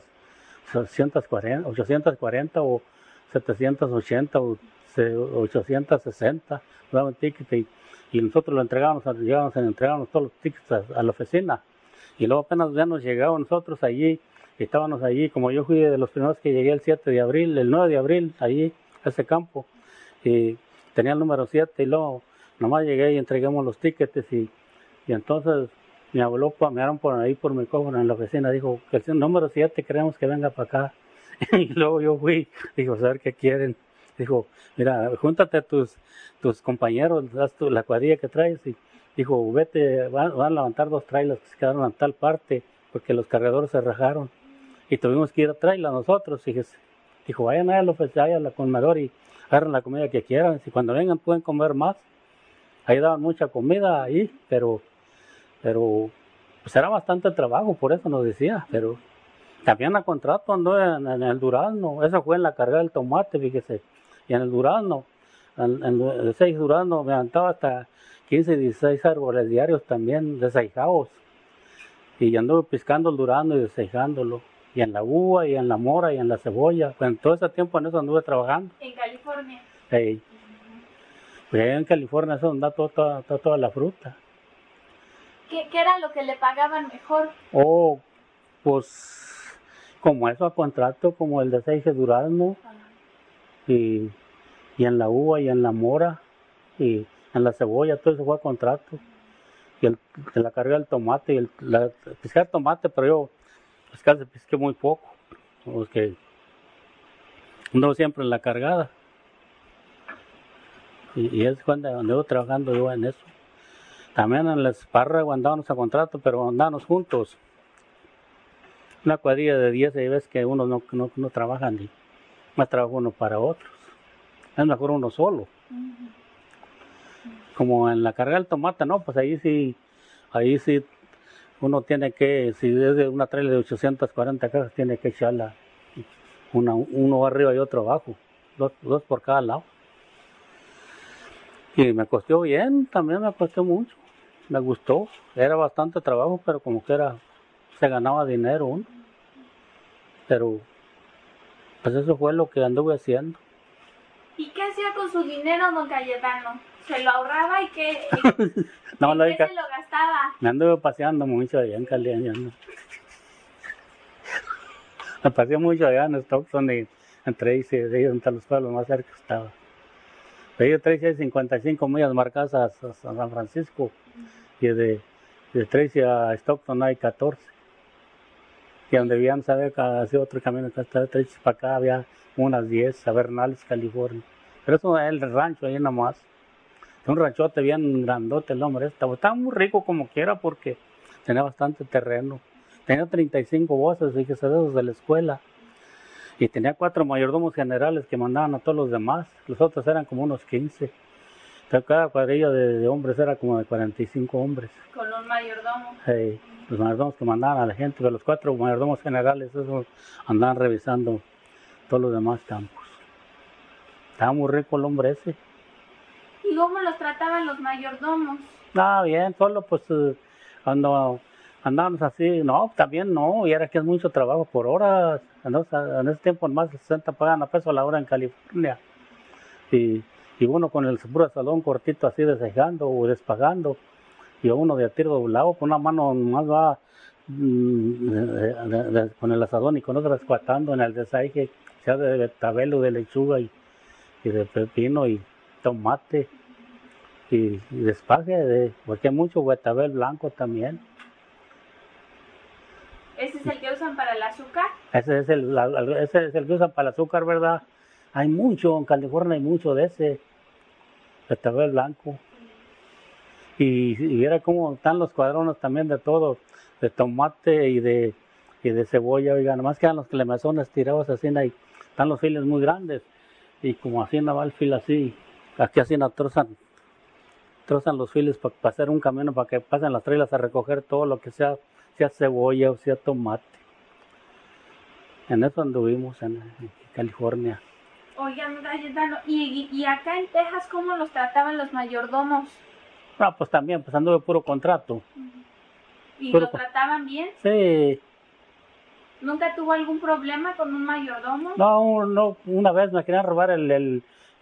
840 o 780 o 860, nos daba un ticket y nosotros lo entregábamos todos los tickets a la oficina. Y luego apenas ya nos llegábamos nosotros allí, estábamos allí, como yo fui de los primeros que llegué el 9 de abril, allí, a ese campo, y tenía el número 7 y luego nomás llegué y entregamos los tickets y entonces me hablaron por ahí por micrófono en la oficina, dijo que el número 7 queremos que venga para acá. Y luego yo fui, dijo, a ver qué quieren. Dijo, mira, júntate a tus compañeros, haz la cuadrilla que traes y dijo, vete, van a levantar 2 trailers que se quedaron en tal parte porque los cargadores se rajaron y tuvimos que ir a traerla nosotros. Fíjese. Dijo, vayan a la comedor y agarren la comida que quieran, si cuando vengan pueden comer más. Ahí daban mucha comida ahí, pero pues era bastante trabajo, por eso nos decía, pero también a contrato andó en el durazno, eso fue en la carga del tomate, fíjese, y en el durazno, en el 6 durazno me levantaba hasta 15, 16 árboles diarios también desaijados, y anduve piscando el durazno y desaijándolo, y en la uva, y en la mora, y en la cebolla, pues en todo ese tiempo en eso anduve trabajando. ¿En California? Sí. Pues allá en California eso anda toda la fruta. ¿Qué era lo que le pagaban mejor? Oh, pues como eso a contrato, como el de 6 de durazno, y en la uva y en la mora, y en la cebolla, todo eso fue a contrato. Y la carga del tomate, y piscar tomate, pero yo pisqué muy poco, porque ando siempre en la cargada. Y es cuando anduve trabajando yo en eso. También en el espárrago andábamos a contrato, pero andábamos juntos. una cuadrilla de 10 y ves que uno no trabaja ni más trabaja uno para otros. Es mejor uno solo. Como en la carga del tomate, no, pues ahí sí uno tiene que, si es de una trailer de 840 cajas, tiene que echarla uno arriba y otro abajo, dos por cada lado. Y me costó bien, también me costó mucho, me gustó, era bastante trabajo, pero como que se ganaba dinero uno. Pero pues eso fue lo que anduve haciendo. ¿Y qué hacía con su dinero, don Cayetano? ¿Se lo ahorraba y qué, no, ¿en qué se lo gastaba? Me anduve paseando mucho allá en California. Me paseé mucho allá en Stockton y en Tracy, entre los pueblos más cerca estaba. De Tracy hay 55 millas marcadas a San Francisco y de Tracy a Stockton hay 14. Y donde vivían, sabe que hacía otro camino que hasta de Tracy para acá había unas 10, a Bernales, California. Pero eso es el rancho ahí nomás. Es un ranchote bien grandote el hombre. Estaba muy rico como quiera porque tenía bastante terreno. Tenía 35 voces, fíjese, de esos de la escuela. Y tenía 4 mayordomos generales que mandaban a todos los demás. Los otros eran como unos 15. Entonces, cada cuadrilla de hombres era como de 45 hombres. Con los mayordomos. Sí, los mayordomos que mandaban a la gente, pero los 4 mayordomos generales, esos andaban revisando todos los demás campos. Estaba muy rico el hombre ese. ¿Y cómo los trataban los mayordomos? Bien, solo pues cuando andábamos así, no, también no, y era que es mucho trabajo por horas. En ese tiempo más de 60 pagaban a peso la hora en California. Y uno con el puro salón cortito así deshojando o despagando. Y uno de a tiro doblado, con una mano más va con el asadón y con otra escuatando en el desaje, sea de betabel o de lechuga y de pepino y tomate. Y despaje, porque hay mucho betabel blanco también. ¿Ese es el que usan para el azúcar? Ese es el que usan para el azúcar, ¿verdad? Hay mucho, en California hay mucho de ese betabel blanco. Y viera cómo están los cuadrones también de todo, de tomate y de cebolla, oiga, nomás quedan los clemazones tirados así, ahí están los files muy grandes. Y como así no va el fil así, aquí así no trozan los files para hacer un camino para que pasen las trailers a recoger todo lo que sea cebolla o sea tomate. En eso anduvimos en California. Oigan, Cayetano, ¿y acá en Texas cómo los trataban los mayordomos? No, pues también, pues anduve puro contrato. ¿Y lo trataban bien? Sí. ¿Nunca tuvo algún problema con un mayordomo? No, una vez me querían robar el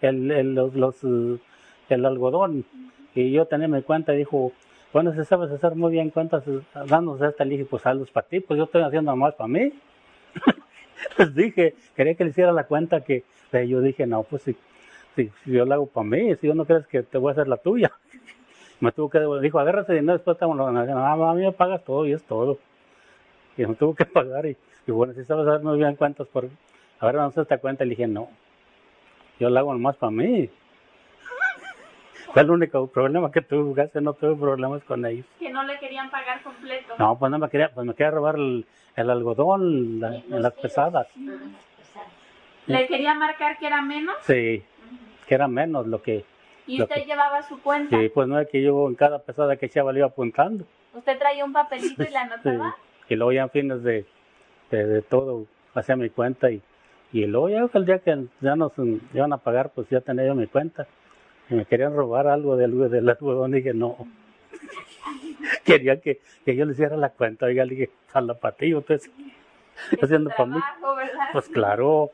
algodón. Y yo tenía mi cuenta y dijo, bueno, si sabes hacer muy bien cuentas, dándose esta, le dije, pues hazlos para ti, pues yo estoy haciendo más para mí. Les dije, quería que le hiciera la cuenta que yo dije, no, pues si yo la hago para mí, si yo no crees que te voy a hacer la tuya. Me tuvo que devolver, dijo, agarra ese dinero, después estamos, a mí me pagas todo y es todo. Y me tuvo que pagar y bueno, si sabes hacer muy bien cuentas, a ver, vamos a hacer esta cuenta, le dije, no, yo la hago nomás para mí. Fue el único problema que tuve, no tuve problemas con ellos. Que no le querían pagar completo. No, pues no me quería robar el algodón en las pesadas. ¿Le quería marcar que era menos? Sí, que era menos lo que... ¿Y usted llevaba su cuenta? Sí, pues no es que yo en cada pesada que echaba le iba apuntando. ¿Usted traía un papelito y la anotaba? Sí. Y luego ya en fines de todo hacía mi cuenta y luego ya el día que ya nos iban a pagar, pues ya tenía yo mi cuenta. Y me querían robar algo del algodón y dije, no. Quería que yo le hiciera la cuenta. Oiga, le dije, jala para ti, yo estoy haciendo para mí. ¿Verdad? Pues claro.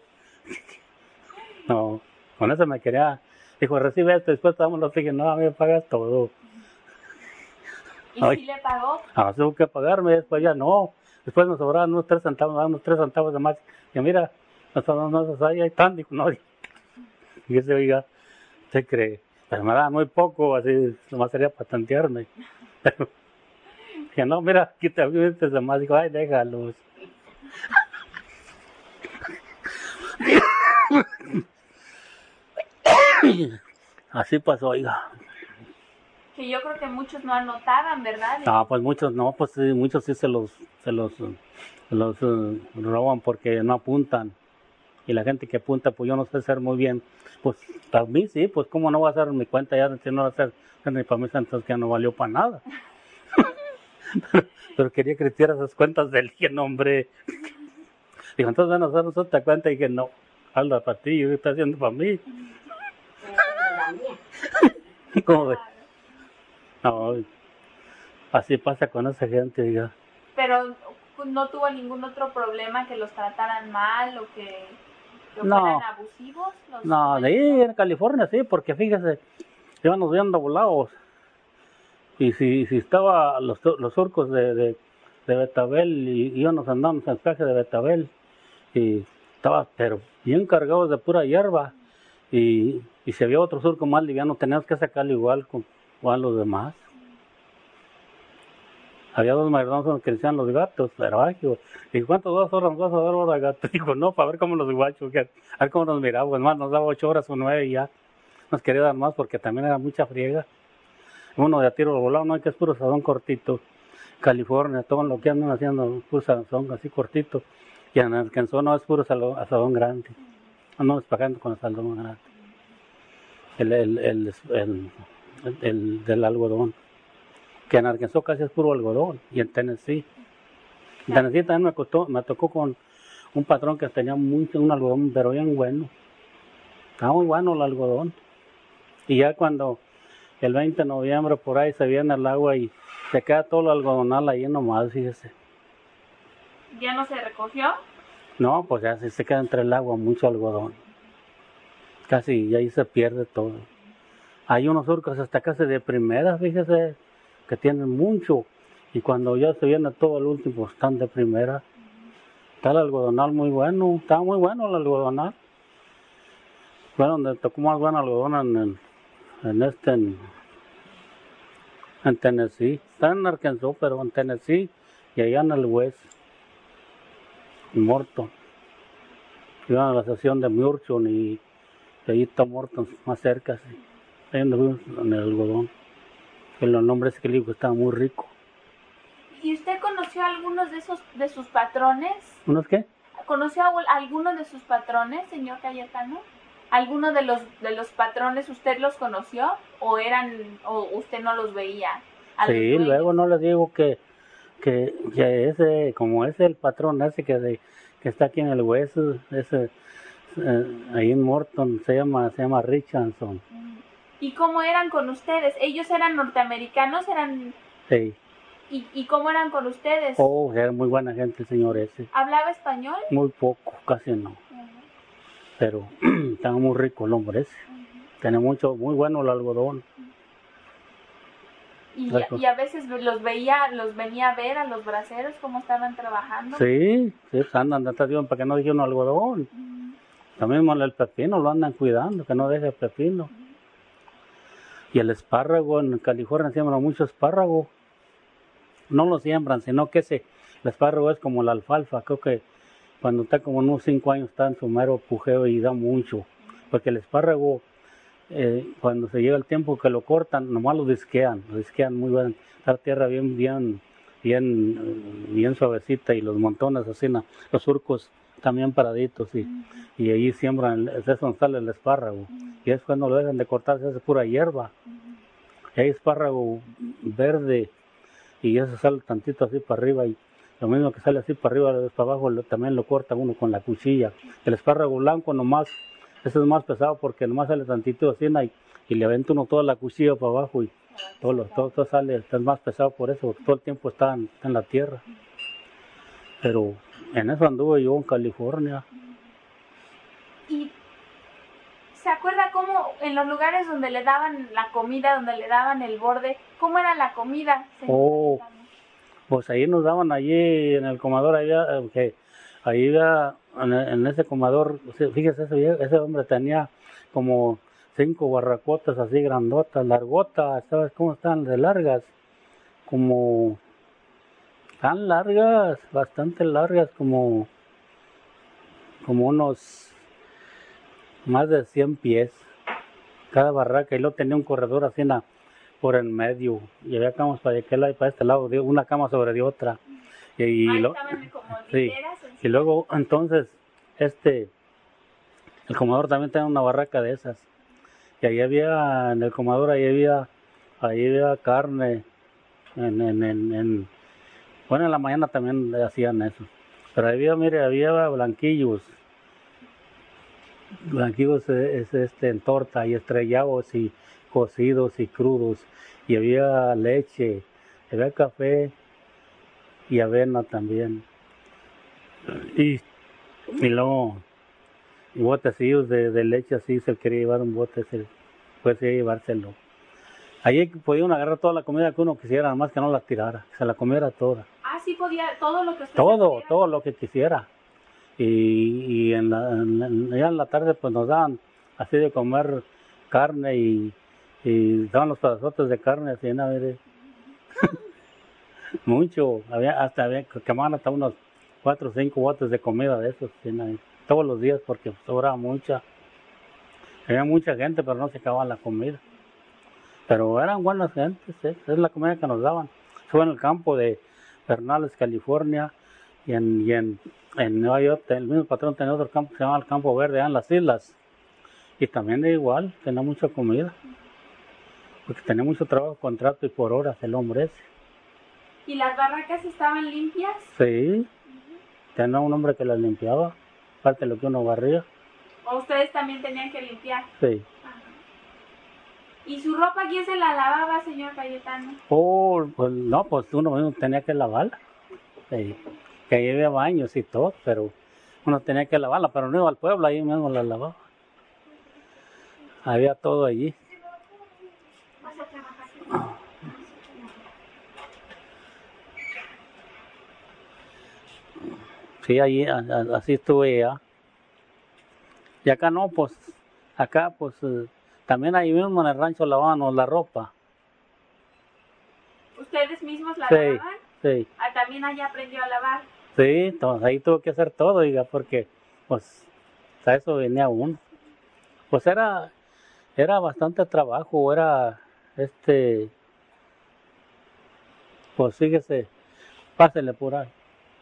No, con eso me quería. Dijo, recibe esto, después te damos lo que dije, no, a mí me pagas todo. ¿Y si le pagó? Tuvo que pagarme, después ya no. Después nos sobraban unos 3 centavos de más. Y mira, nosotros ahí están, dijo, no. Y ese, oiga, ¿usted cree? Pero me daba muy poco, así, nomás sería para tantearme. Pero, dije, no, mira, aquí te viste de más. Dijo, ay, déjalos. Así pasó, oiga. Que yo creo que muchos no anotaban, ¿verdad? Ah, pues muchos no, pues sí, muchos sí se los roban porque no apuntan. Y la gente que apunta, pues yo no sé hacer muy bien. Pues para mí sí, pues cómo no va a hacer mi cuenta ya, si no va a hacer ni para mí, entonces ya no valió para nada. pero quería que hiciera esas cuentas del día, no, hombre. Dijo, entonces van a hacer otra cuenta y dije, no, hazla para ti, yo estoy haciendo para mí. La mía. ¿Cómo ves? No, así pasa con esa gente ya. Pero no tuvo ningún otro problema que los trataran mal o que No. fueran abusivos. No, de ahí en California sí, porque fíjese, íbamos viendo volados. Y si estaba los surcos de Betabel y íbamos andando en el viaje de Betabel y estaba pero bien cargados de pura hierba y si había otro surco más liviano teníamos que sacarlo igual con los demás. Había dos mayordomos que decían los gatos, pero ay, digo, ¿cuántas 2 horas nos vas a dar ahora, gato? Digo, no, para ver cómo los guachos, a ver cómo nos miramos, más nos daba 8 horas o 9 y ya nos quería dar más porque también era mucha friega. Uno de a tiro volado, no hay que es puro sazón cortito. California, todo lo que andan haciendo, puro sazón así cortito. Y en Arkansas no es puro sazón grande. Andamos pagando con el sazón grande. El del algodón. Que en Arkansas casi es puro algodón. Y en Tennessee. En Tennessee también me tocó con un patrón que tenía un algodón, pero bien bueno. Estaba muy bueno el algodón. Y ya cuando el 20 de noviembre por ahí se viene el agua y se queda todo el algodonal ahí nomás, fíjese. ¿Ya no se recogió? No, pues ya se queda entre el agua mucho algodón. Casi, y ahí se pierde todo. Hay unos surcos hasta casi de primera, fíjese, que tienen mucho. Y cuando ya se viene todo el último, están de primera. Está el algodonal muy bueno, está muy bueno el algodonal. Fue donde tocó más buen algodón en Tennessee. Está en Arkansas, pero en Tennessee y allá en el West, en Morton. Iban a la estación de Murchison y ahí está Morton más cerca, sí. Ahí donde fuimos en el algodón. El nombre es que le digo que estaba muy rico. ¿Y usted conoció a algunos de sus patrones? ¿Unos qué? ¿Conoció a algunos de sus patrones, señor Cayetano? ¿Alguno de los patrones usted los conoció o usted no los veía? Sí, luego no les digo que ese, como es el patrón ese que está aquí en el hueso, ese ahí en Morton se llama Richardson. ¿Y cómo eran con ustedes? ¿Ellos eran norteamericanos? Sí. ¿Y cómo eran con ustedes? Oh, era muy buena gente el señor ese. ¿Hablaba español? Muy poco, casi no. Pero estaba muy rico el hombre ese. Tenía muy bueno el algodón. Y a veces los venía a ver a los braceros cómo estaban trabajando. Sí, andan detrás de para que no deje uno algodón. También el pepino lo andan cuidando, que no deje el pepino. Y el espárrago, en California siembran mucho espárrago. No lo siembran, sino que el espárrago es como la alfalfa. Creo que cuando está como unos 5 años está en su mero pujeo y da mucho. Porque el espárrago, cuando se llega el tiempo que lo cortan, nomás lo disquean muy bien. La tierra bien suavecita y los montones así, los surcos también paraditos y ahí siembran, es donde sale el espárrago. Y es cuando lo dejan de cortar, se hace pura hierba. Y hay espárrago verde y eso sale tantito así para arriba y lo mismo que sale así para arriba, para abajo también lo corta uno con la cuchilla. El espárrago blanco nomás, ese es más pesado porque nomás sale tantito así y le aventa uno toda la cuchilla para abajo y todo sale, está más pesado por eso, porque todo el tiempo está en la tierra. Pero en eso anduve yo en California. ¿Y se acuerda cómo en los lugares donde le daban la comida, donde le daban el borde, cómo era la comida? Oh, pues ahí nos daban allí en el comedor, ahí en ese comedor, fíjese, ese hombre tenía como 5 barracotas así grandotas, largotas, ¿sabes cómo están? De largas, como tan largas, bastante largas, como unos más de 100 pies cada barraca, y luego tenía un corredor así por en medio, y había camas para aquel lado y para este lado, una cama sobre de otra. Y, Ahí estaban como sí, literas. y luego entonces el comedor también tenía una barraca de esas, y ahí había, en el comedor ahí había carne, bueno, en la mañana también hacían eso, pero había blanquillos en torta y estrellados y cocidos y crudos, y había leche, había café y avena también, y luego y botecillos de leche, así se quería llevar un bote, pues sí, llevárselo. Allí podía uno agarrar toda la comida que uno quisiera, nada más que no la tirara, que se la comiera toda. Ah, sí podía, todo lo que usted Todo lo que quisiera. Y ya en la tarde pues nos daban así de comer carne y daban los pedazotes de carne así, ¿no? Mire. Mucho, quemaban hasta unos 4 o 5 botes de comida de esos, ¿sí? ¿No? Todos los días porque sobraba mucha. Había mucha gente, pero no se acababa la comida. Pero eran buenas gentes, ¿eh? Es la comida que nos daban. Fue en el campo de Bernales, California, y en Nueva York, el mismo patrón tenía otro campo que se llamaba el Campo Verde, allá en las islas. Y también era igual, tenía mucha comida. Porque tenía mucho trabajo, contrato y por horas el hombre ese. ¿Y las barracas estaban limpias? Sí, tenía un hombre que las limpiaba, aparte de lo que uno barría. ¿O ustedes también tenían que limpiar? Sí. ¿Y su ropa quién se la lavaba, señor Cayetano? Oh, pues no, pues uno mismo tenía que lavarla. Sí. Que ahí había baños y todo, pero uno tenía que lavarla, pero no iba al pueblo, ahí mismo la lavaba. Había todo allí. ¿Vas a trabajar? Sí, allí así estuve ya. Y acá no, pues, acá pues también ahí mismo en el rancho lavábamos la ropa. ¿Ustedes mismos la Sí, lavaban? sí. Ah, también allá aprendió a lavar. Sí, entonces ahí tuve que hacer todo, diga, porque pues a eso venía uno. Pues era bastante trabajo, pues fíjese, pásele por ahí.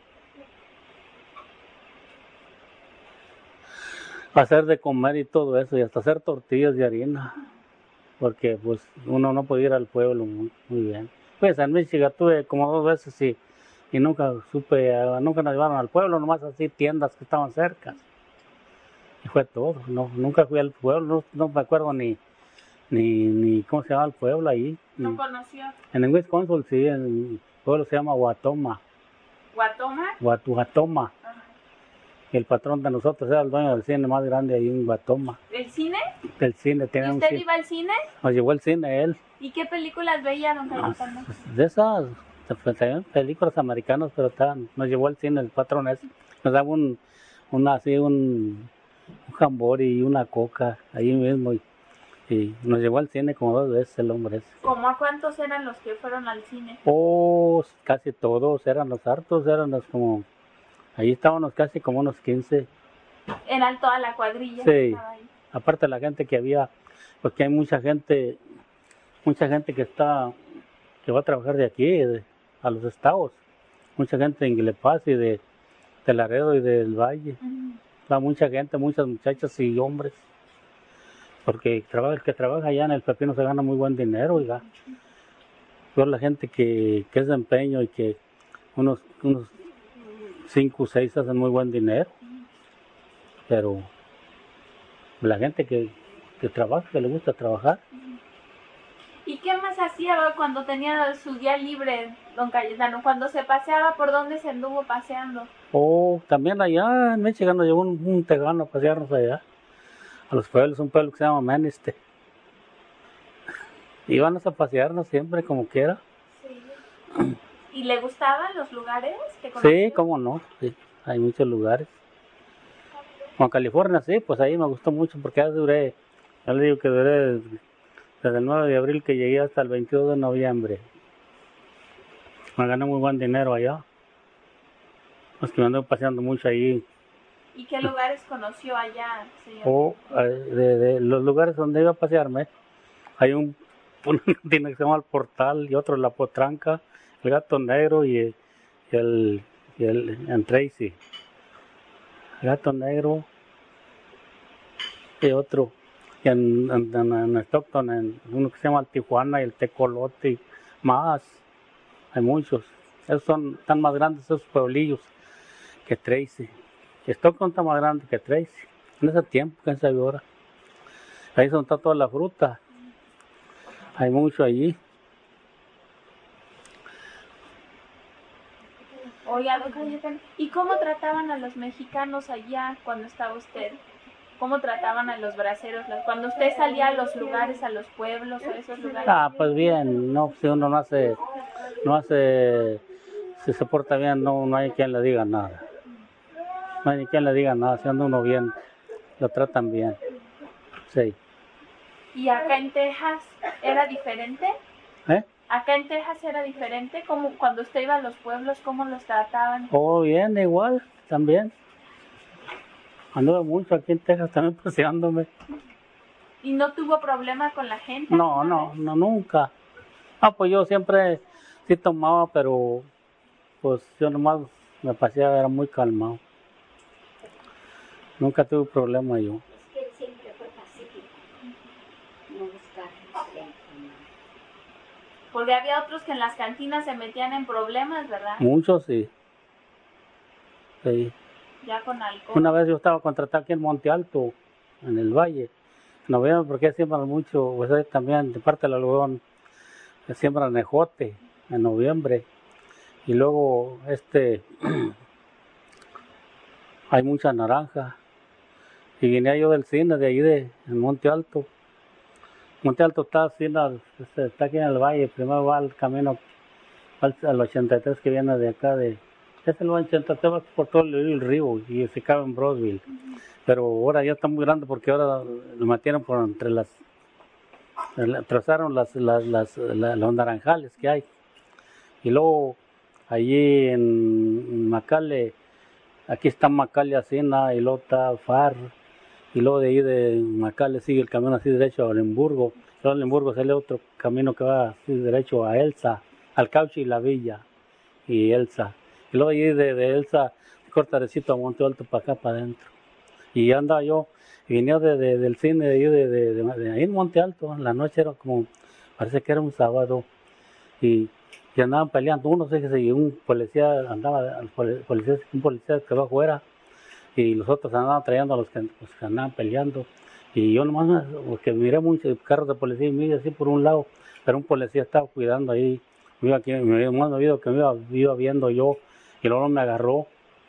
Hacer de comer y todo eso, y hasta hacer tortillas de harina, porque pues uno no podía ir al pueblo muy bien. Pues en Michigan tuve como 2 veces y nunca nunca nos llevaron al pueblo, nomás así tiendas que estaban cerca. Y fue todo, nunca fui al pueblo, no me acuerdo ni cómo se llama el pueblo ahí. ¿No conoció? En el Wisconsin sí, el pueblo se llama Watoma. ¿Guatoma? Watoma. El patrón de nosotros era el dueño del cine más grande ahí en Watoma. ¿El cine? El cine, ¿Y tenía un usted cine. iba al cine? Nos llevó el cine él. ¿Y qué películas veía, don Cayetano? De esas también películas americanas, pero nos llevó al cine el patrón ese. Nos daba un jambor y una coca ahí mismo. Y nos llevó al cine como 2 veces el hombre ese. ¿Cómo a cuántos eran los que fueron al cine? Oh, casi todos, eran los hartos, ahí estábamos casi como unos 15. Eran toda la cuadrilla Sí. que estaba ahí. Aparte de la gente que había, porque hay mucha gente que va a trabajar de aquí, a los estados. Mucha gente de Inglepaz y de Laredo y del Valle. Va mucha gente, muchas muchachas y hombres. Porque el que trabaja allá en el Pepino se gana muy buen dinero, oiga. Yo la gente que es de empeño y que unos 5 o 6 hacen muy buen dinero. Pero la gente que trabaja, que le gusta trabajar. ¿Y qué más hacía cuando tenía su día libre, don Cayetano? Cuando se paseaba, ¿por dónde se anduvo paseando? Oh, también allá en Michigan nos llevó un tegano a pasearnos allá. A los pueblos, un pueblo que se llama Manistee. Íbamos a pasearnos siempre como quiera. Sí. ¿Y le gustaban los lugares que conoció? Sí, cómo no, sí, hay muchos lugares. Como California, sí, pues ahí me gustó mucho porque ya le digo que duré desde el 9 de abril que llegué hasta el 22 de noviembre. Me gané muy buen dinero allá. Pues que me ando paseando mucho ahí. ¿Y qué lugares conoció allá, señor? De los lugares donde iba a pasearme, hay un una tienda que se llama El Portal y otro La Potranca, El Gato Negro y en Tracy. El Gato Negro y otro. Y en Stockton, en uno que se llama el Tijuana y el Tecolote, y más. Hay muchos. Esos están más grandes esos pueblillos que Tracy. Y Stockton está más grande que Tracy. En ese tiempo, quién sabe ahora. Ahí es donde está toda la fruta. Hay mucho allí. Oiga, don Cayetano, ¿y cómo trataban a los mexicanos allá cuando estaba usted? ¿Cómo trataban a los braceros? Cuando usted salía a los lugares, a los pueblos o esos lugares. Ah, pues bien, no, si uno no hace, si se porta bien, no hay quien le diga nada. No hay ni quien le diga nada, si anda uno bien, lo tratan bien. Sí. ¿Y acá en Texas era diferente? ¿Eh? ¿Acá en Texas era diferente? ¿Cómo, cuando usted iba a los pueblos, cómo los trataban? Oh, bien, igual, también. Anduve mucho aquí en Texas también paseándome. ¿Y no tuvo problema con la gente? No, nunca. Ah, pues yo siempre sí tomaba, pero pues yo nomás me paseaba, era muy calmado. Nunca tuve problema yo. Es que él siempre fue pacífico. No buscar violencia. Porque había otros que en las cantinas se metían en problemas, ¿verdad? Muchos sí. Sí. Ya con alcohol. Una vez yo estaba contratado aquí en Monte Alto, en el valle. No veo porque siembran mucho, pues ahí también de parte del algodón, siembran ejote en noviembre. Y luego hay mucha naranja. Y vine yo del cine de ahí en Monte Alto. Monte Alto está así, está aquí en el valle. Primero va al camino al 83 que viene de acá es el 83 va por todo el río y se cabe en Brosville. Pero ahora ya está muy grande porque ahora lo metieron por entre trazaron los naranjales que hay. Y luego allí en McAllen, aquí está McAllen Asina y luego está Far. Y luego de ahí de McAllen sigue el camino así derecho a Orenburgo. Luego de Orenburgo sale otro camino que va así derecho a Elsa, al Cauche y la Villa y Elsa. Y luego allí de Elsa corta derecito a Monte Alto para acá, para adentro. Y andaba yo, y venía del cine de ahí en Monte Alto. En la noche era como, parece que era un sábado. Y andaban peleando. Uno sé que y un policía un policía quedó afuera. Y los otros andaban trayendo a los que andaban peleando. Y yo nomás, porque miré muchos carros de policía y miré así por un lado, pero un policía estaba cuidando ahí. Me iba viendo yo, y luego me agarró.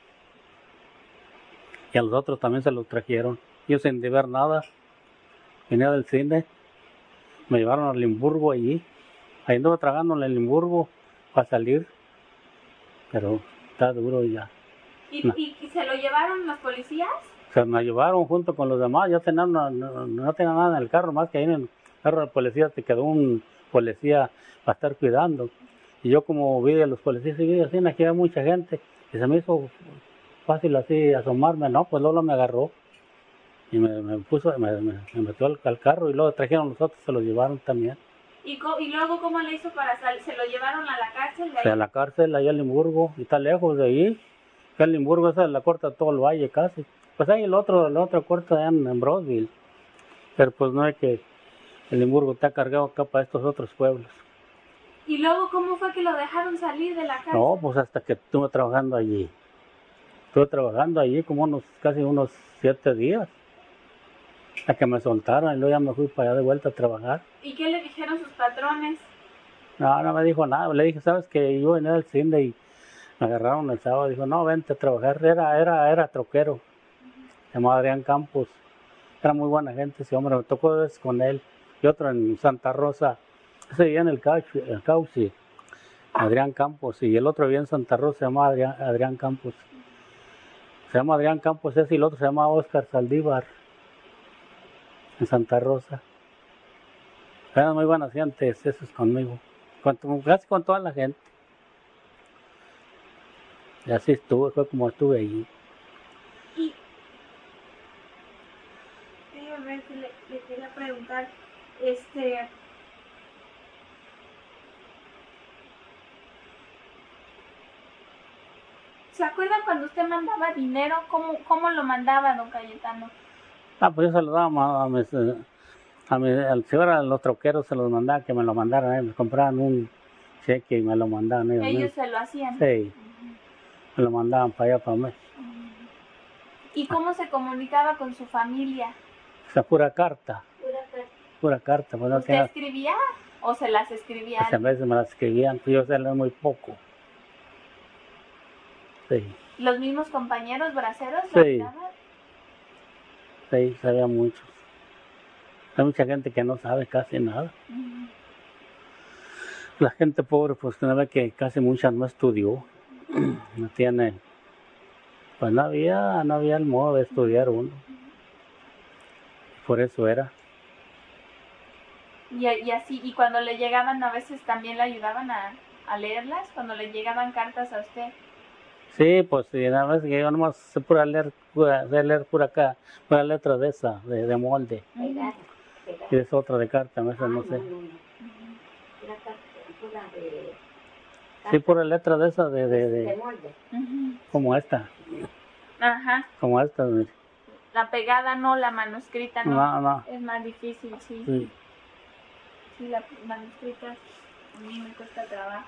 Y a los otros también se los trajeron. Yo sin ver nada, venía del cine, me llevaron a Limburgo allí. Ahí anduve tragando en Limburgo para salir, pero está duro ya. ¿Y se lo llevaron los policías? Se me llevaron junto con los demás, no tenía nada en el carro, más que ahí en el carro del policía te quedó un policía para estar cuidando. Y yo como vi a los policías y vi así, aquí había mucha gente, y se me hizo fácil así asomarme, no, pues Lolo me agarró y me metió al carro y luego trajeron los otros, se los llevaron también. ¿Y luego cómo le hizo para salir? ¿Se lo llevaron a la cárcel de ahí? A la cárcel, allá en Limburgo, y está lejos de ahí. Que en Limburgo esa la corta todo el valle casi. Pues ahí el otro corta allá en Brosville. Pero pues no es que el Limburgo está cargado acá para estos otros pueblos. ¿Y luego cómo fue que lo dejaron salir de la cárcel? No, pues hasta que estuve trabajando allí. Estuve trabajando allí como casi unos 7 días. Hasta que me soltaron y luego ya me fui para allá de vuelta a trabajar. ¿Y qué le dijeron sus patrones? No me dijo nada. Le dije, ¿sabes que yo venía del cine y me agarraron el sábado? Dijo, no, vente a trabajar. Era troquero. Se llamaba Adrián Campos. Era muy buena gente ese hombre. Me tocó veces con él. Y otro en Santa Rosa. Ese vivía en el Cauchi. Adrián Campos. Y el otro vivía en Santa Rosa. Se llamaba Adrián Campos. Se llama Adrián Campos ese y el otro se llama Oscar Saldívar. En Santa Rosa. Eran muy buenas gentes esos conmigo. Casi con toda la gente. Y así fue como estuve allí. Y le quería preguntar, ¿Se acuerda cuando usted mandaba dinero? ¿Cómo lo mandaba, don Cayetano? Pues yo se lo daba si ahora los troqueros se los mandaba, que me lo mandaran, me compraban un cheque y me lo mandaban ellos. Ellos se lo hacían. Sí, me lo mandaban para allá, para México. ¿Y cómo se comunicaba con su familia? O sea, pura carta. Pura carta. Pues no ¿Usted escribía o se las escribía? Pues a veces me las escribían, pues yo sé leer muy poco. Sí. ¿Los mismos compañeros braceros Sí. ayudaban? Sí, sabía mucho. Hay mucha gente que no sabe casi nada. La gente pobre, pues una vez que casi mucha no estudió, no tiene, pues no había el modo de estudiar uno. Por eso era. Y así, y cuando le llegaban, a veces también le ayudaban a leerlas, cuando le llegaban cartas a usted. Sí, pues sí, nada más que yo nomás sé leer pura letra de esa, de molde. Pegada. Y es otra de carta, a veces no sé. Pura de... Sí, pura letra de esa, De molde. como esta. Ajá. Como esta, mire. La pegada no, la manuscrita no. No. Es más difícil, sí. Sí, la manuscrita a mí me cuesta trabajo.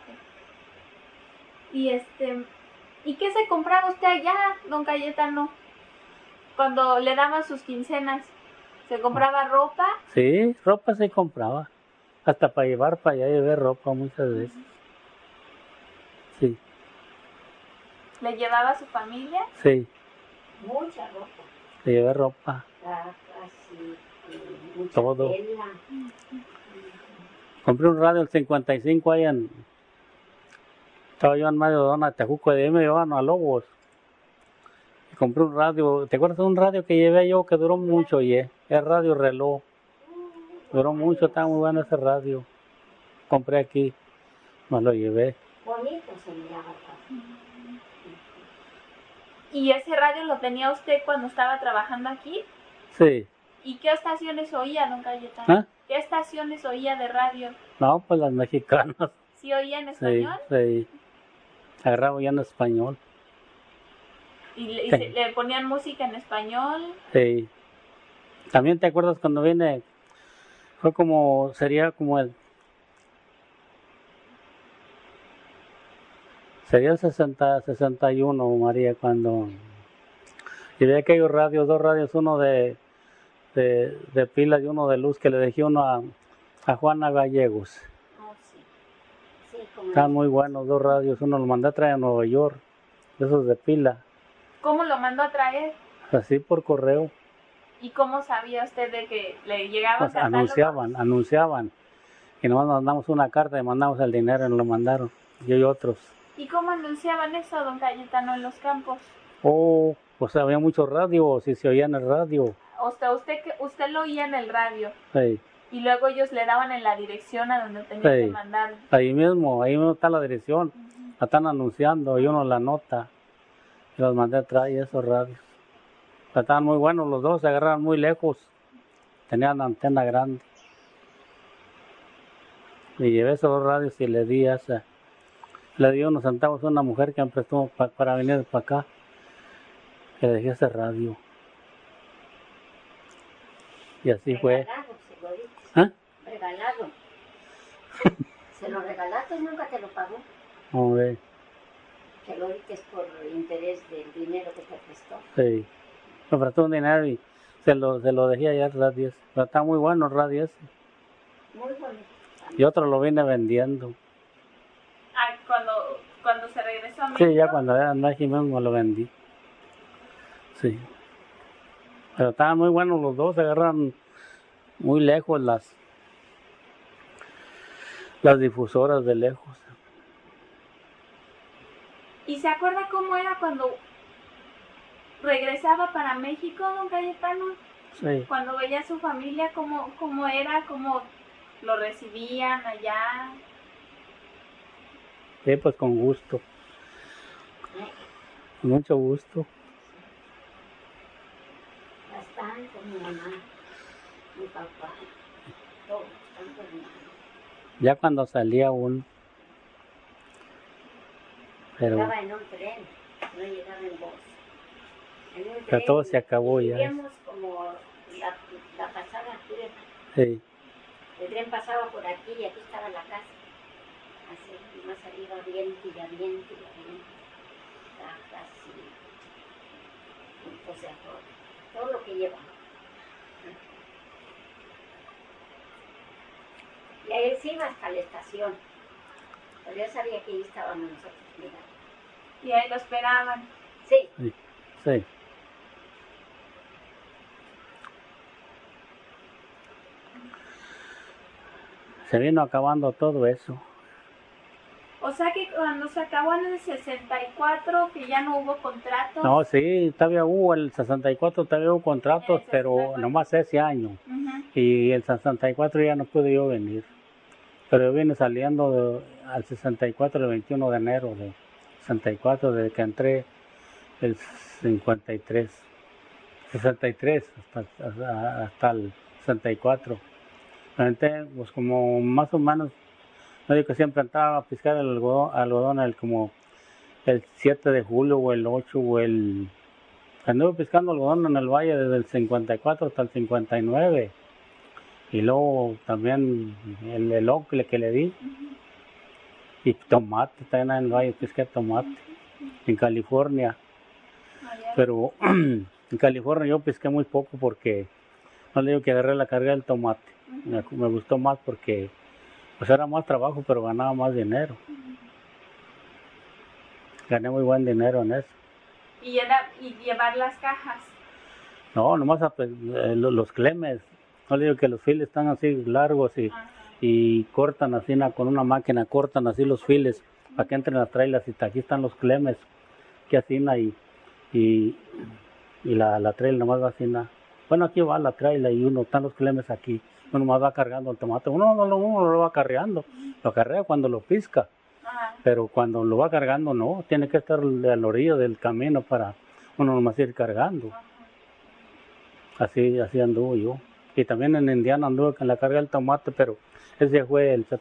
¿Y qué se compraba usted allá, don Cayetano? Cuando le daban sus quincenas, ¿se compraba ropa? Sí, ropa se compraba. Hasta para llevar para allá llevé ropa muchas veces. Sí. ¿Le llevaba a su familia? Sí. Mucha ropa. Le llevé ropa. Casi, mucha Todo. tela. Compré un radio el 55 ahí estaba yo en medio de Dona Tejuco, de ahí me llevaban a Lobos. Y compré un radio, ¿te acuerdas de un radio que llevé yo que duró mucho, el radio reloj? Duró mucho, estaba muy bueno ese radio. Compré aquí, me lo llevé. Bonito se miraba. ¿Y ese radio lo tenía usted cuando estaba trabajando aquí? Sí. ¿Y qué estaciones oía, don Cayetano? ¿Ah? ¿Qué estaciones oía de radio? No, pues las mexicanas. ¿Sí oía en español? Sí. Agarraba ya en español. ¿Y Sí. le ponían música en español? Sí. También te acuerdas cuando vine, sería el 61, María, cuando llevé aquellos radios, dos radios, uno de pila y uno de luz, que le dejé uno a Juana Gallegos. Oh, sí. Sí, como Están muy buenos, dos radios, uno lo mandé a traer a Nueva York, esos de pila. ¿Cómo lo mandó a traer? Así por correo. ¿Y cómo sabía usted de que le llegaban Pues anunciaban. Y nomás mandamos una carta y mandamos el dinero y nos lo mandaron. Yo y otros. ¿Y cómo anunciaban eso, don Cayetano, en los campos? Pues había muchos radios y se oía en el radio. O sea, usted lo oía en el radio. Sí. Y luego ellos le daban en la dirección a donde tenía que mandar. Ahí mismo está la dirección. La están anunciando y uno la nota. Y los mandé a traer esos radios. Estaban muy buenos los dos, se agarraban muy lejos. Tenían antena grande. Y llevé esos dos radios y le di unos centavos a una mujer que me prestó para venir para acá. Que le dejé ese radio. Y así fue. se lo diste. ¿Ah? Regalado. Se lo regalaste y nunca te lo pagó. Hombre. Que lo diste por interés del dinero que te prestó. Sí. Me prestó un dinero y se lo dejé allá el radio ese. Pero está muy bueno el radio ese. Muy bonito. Y otro lo vine vendiendo. Ah, cuando se regresó a México. Sí, ya cuando era en México mismo lo vendí. Sí. Pero estaban muy buenos los dos, se agarran muy lejos las difusoras de lejos. ¿Y se acuerda cómo era cuando regresaba para México, don Cayetano? Sí. Cuando veía a su familia, cómo era, cómo lo recibían allá. Sí, pues con gusto. Con mucho gusto. Bastante, mi mamá, mi papá, todos, tantos hermanos. Ya cuando salía uno. Pero Estaba en un tren. no llegaba en bus. En un Pero tren, todo se acabó ya. vivíamos como la pasada aquí, Sí. el tren pasaba por aquí y aquí estaba la casa. Así, y más arriba viento y aviento y aviento. Cajas y, o sea, todo lo que lleva. Y ahí sí iba hasta la estación. Pero yo sabía que ahí estábamos nosotros, mira. Y ahí lo esperaban. Sí, Sí. Sí. Se vino acabando todo eso. O sea que cuando se acabó en el 64, que ya no hubo contratos. No, sí, todavía hubo el 64, todavía hubo contratos, El pero 64. nomás ese año. Ujú. Y el 64 ya no pude yo venir. Pero yo vine saliendo al 64 el 21 de enero de 64, desde que entré el 53. 63 hasta el 64. Entré, pues como más o menos, no digo que siempre entraba a piscar el algodón como el 7 de julio o el 8 o el... Anduve piscando algodón en el valle desde el 54 hasta el 59. Y luego también el elocle que le di. Y tomate, también en el valle pisqué tomate. En California. Allá. Pero en California yo pesqué muy poco porque no le digo que agarré la carga del tomate. Me gustó más porque pues era más trabajo, pero ganaba más dinero. Gané muy buen dinero en eso. Y llevar las cajas. No, nomás los clemes. No le digo que los files están así largos Ajá. y cortan así con una máquina, cortan así los files para que entren las trailers. Y aquí están los clemes que así y la trailer nomás va así. Bueno, aquí va la trailer y están los clemes aquí. Uno más va cargando el tomate. Uno no lo va cargando. Lo carrea cuando lo pisca. Ajá. Pero cuando lo va cargando, no. Tiene que estar a la orilla del camino para uno nomás ir cargando. Así anduvo yo. Y también en Indiana anduve con la carga del tomate, pero ese fue el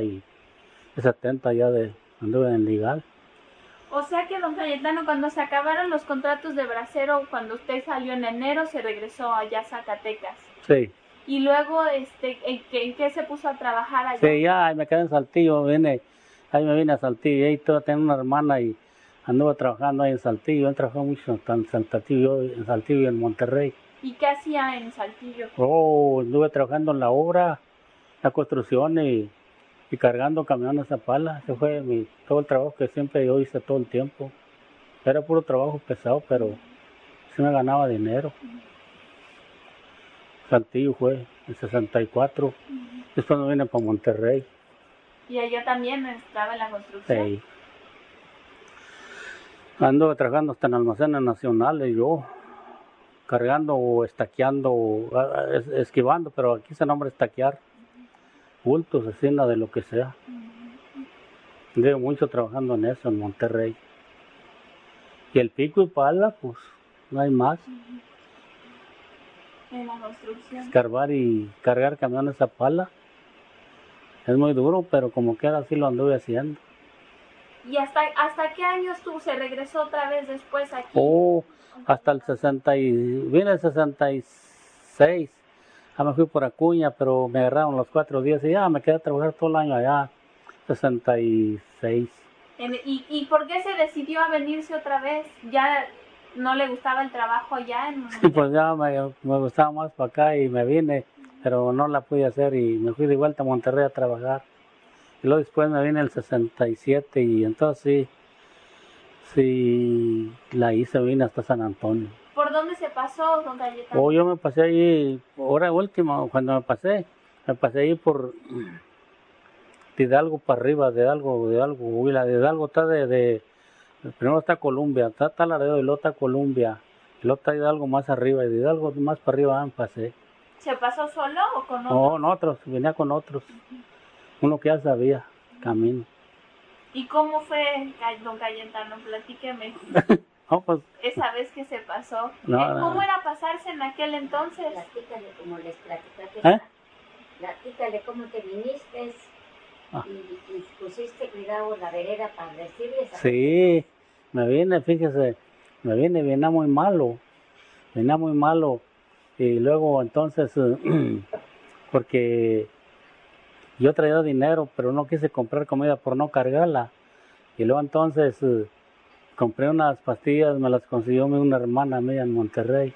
70 ya anduve en legal. O sea que, don Cayetano, cuando se acabaron los contratos de bracero, cuando usted salió en enero, se regresó allá a Zacatecas. Sí. Y luego, ¿en qué se puso a trabajar allá? Sí, ya me quedé en Saltillo, ahí me vine a Saltillo, ahí tengo una hermana y anduve trabajando ahí en Saltillo, he trabajado mucho en Saltillo y en Monterrey. ¿Y qué hacía en Saltillo? Anduve trabajando en la obra, la construcción y cargando camiones a pala. Ese fue todo el trabajo que siempre yo hice todo el tiempo. Era puro trabajo pesado, pero sí me ganaba dinero. Saltillo fue en 64. Después me vine para Monterrey. ¿Y allá también estaba en la construcción? Sí. Anduve trabajando hasta en almacenes nacionales yo, cargando o estaqueando, esquivando, pero aquí se nombra estaquear. Bultos, escena de lo que sea. Llevo mucho trabajando en eso, en Monterrey. Y el pico y pala, pues, no hay más. En la construcción. Escarbar y cargar camiones a pala. Es muy duro, pero como quiera así lo anduve haciendo. ¿Y hasta qué años se regresó otra vez después aquí? Hasta el 60 vine el 66. Me fui por Acuña, pero me agarraron los 4 días y ya me quedé a trabajar todo el año allá. 66. ¿Y por qué se decidió a venirse otra vez? ¿Ya no le gustaba el trabajo allá? Pues ya me gustaba más para acá y me vine, pero no la pude hacer y me fui de vuelta a Monterrey a trabajar. Y luego después me vine el 67 y entonces sí la hice, vine hasta San Antonio. ¿Por dónde se pasó, don Cayetano? Yo me pasé ahí, hora última, cuando me pasé ahí por de Hidalgo para arriba, de Hidalgo, y la de Hidalgo está primero está Columbia, está Laredo y luego está Columbia, y luego está Hidalgo más arriba, y de Hidalgo más para arriba me pasé. ¿Se pasó solo o con otros? No, con otros, venía con otros, uno que ya sabía camino. ¿Y cómo fue, don Cayetano? Platíqueme. No, pues, Esa vez que se pasó. No. ¿Cómo era pasarse en aquel entonces? Platícale como les platicaste. ¿Eh? Platícale cómo te viniste y pusiste cuidado la vereda para decirles. Sí, me vine, fíjese, venía muy malo. Y luego entonces, porque yo traía dinero, pero no quise comprar comida por no cargarla. Y luego entonces compré unas pastillas, me las consiguió una hermana mía en Monterrey.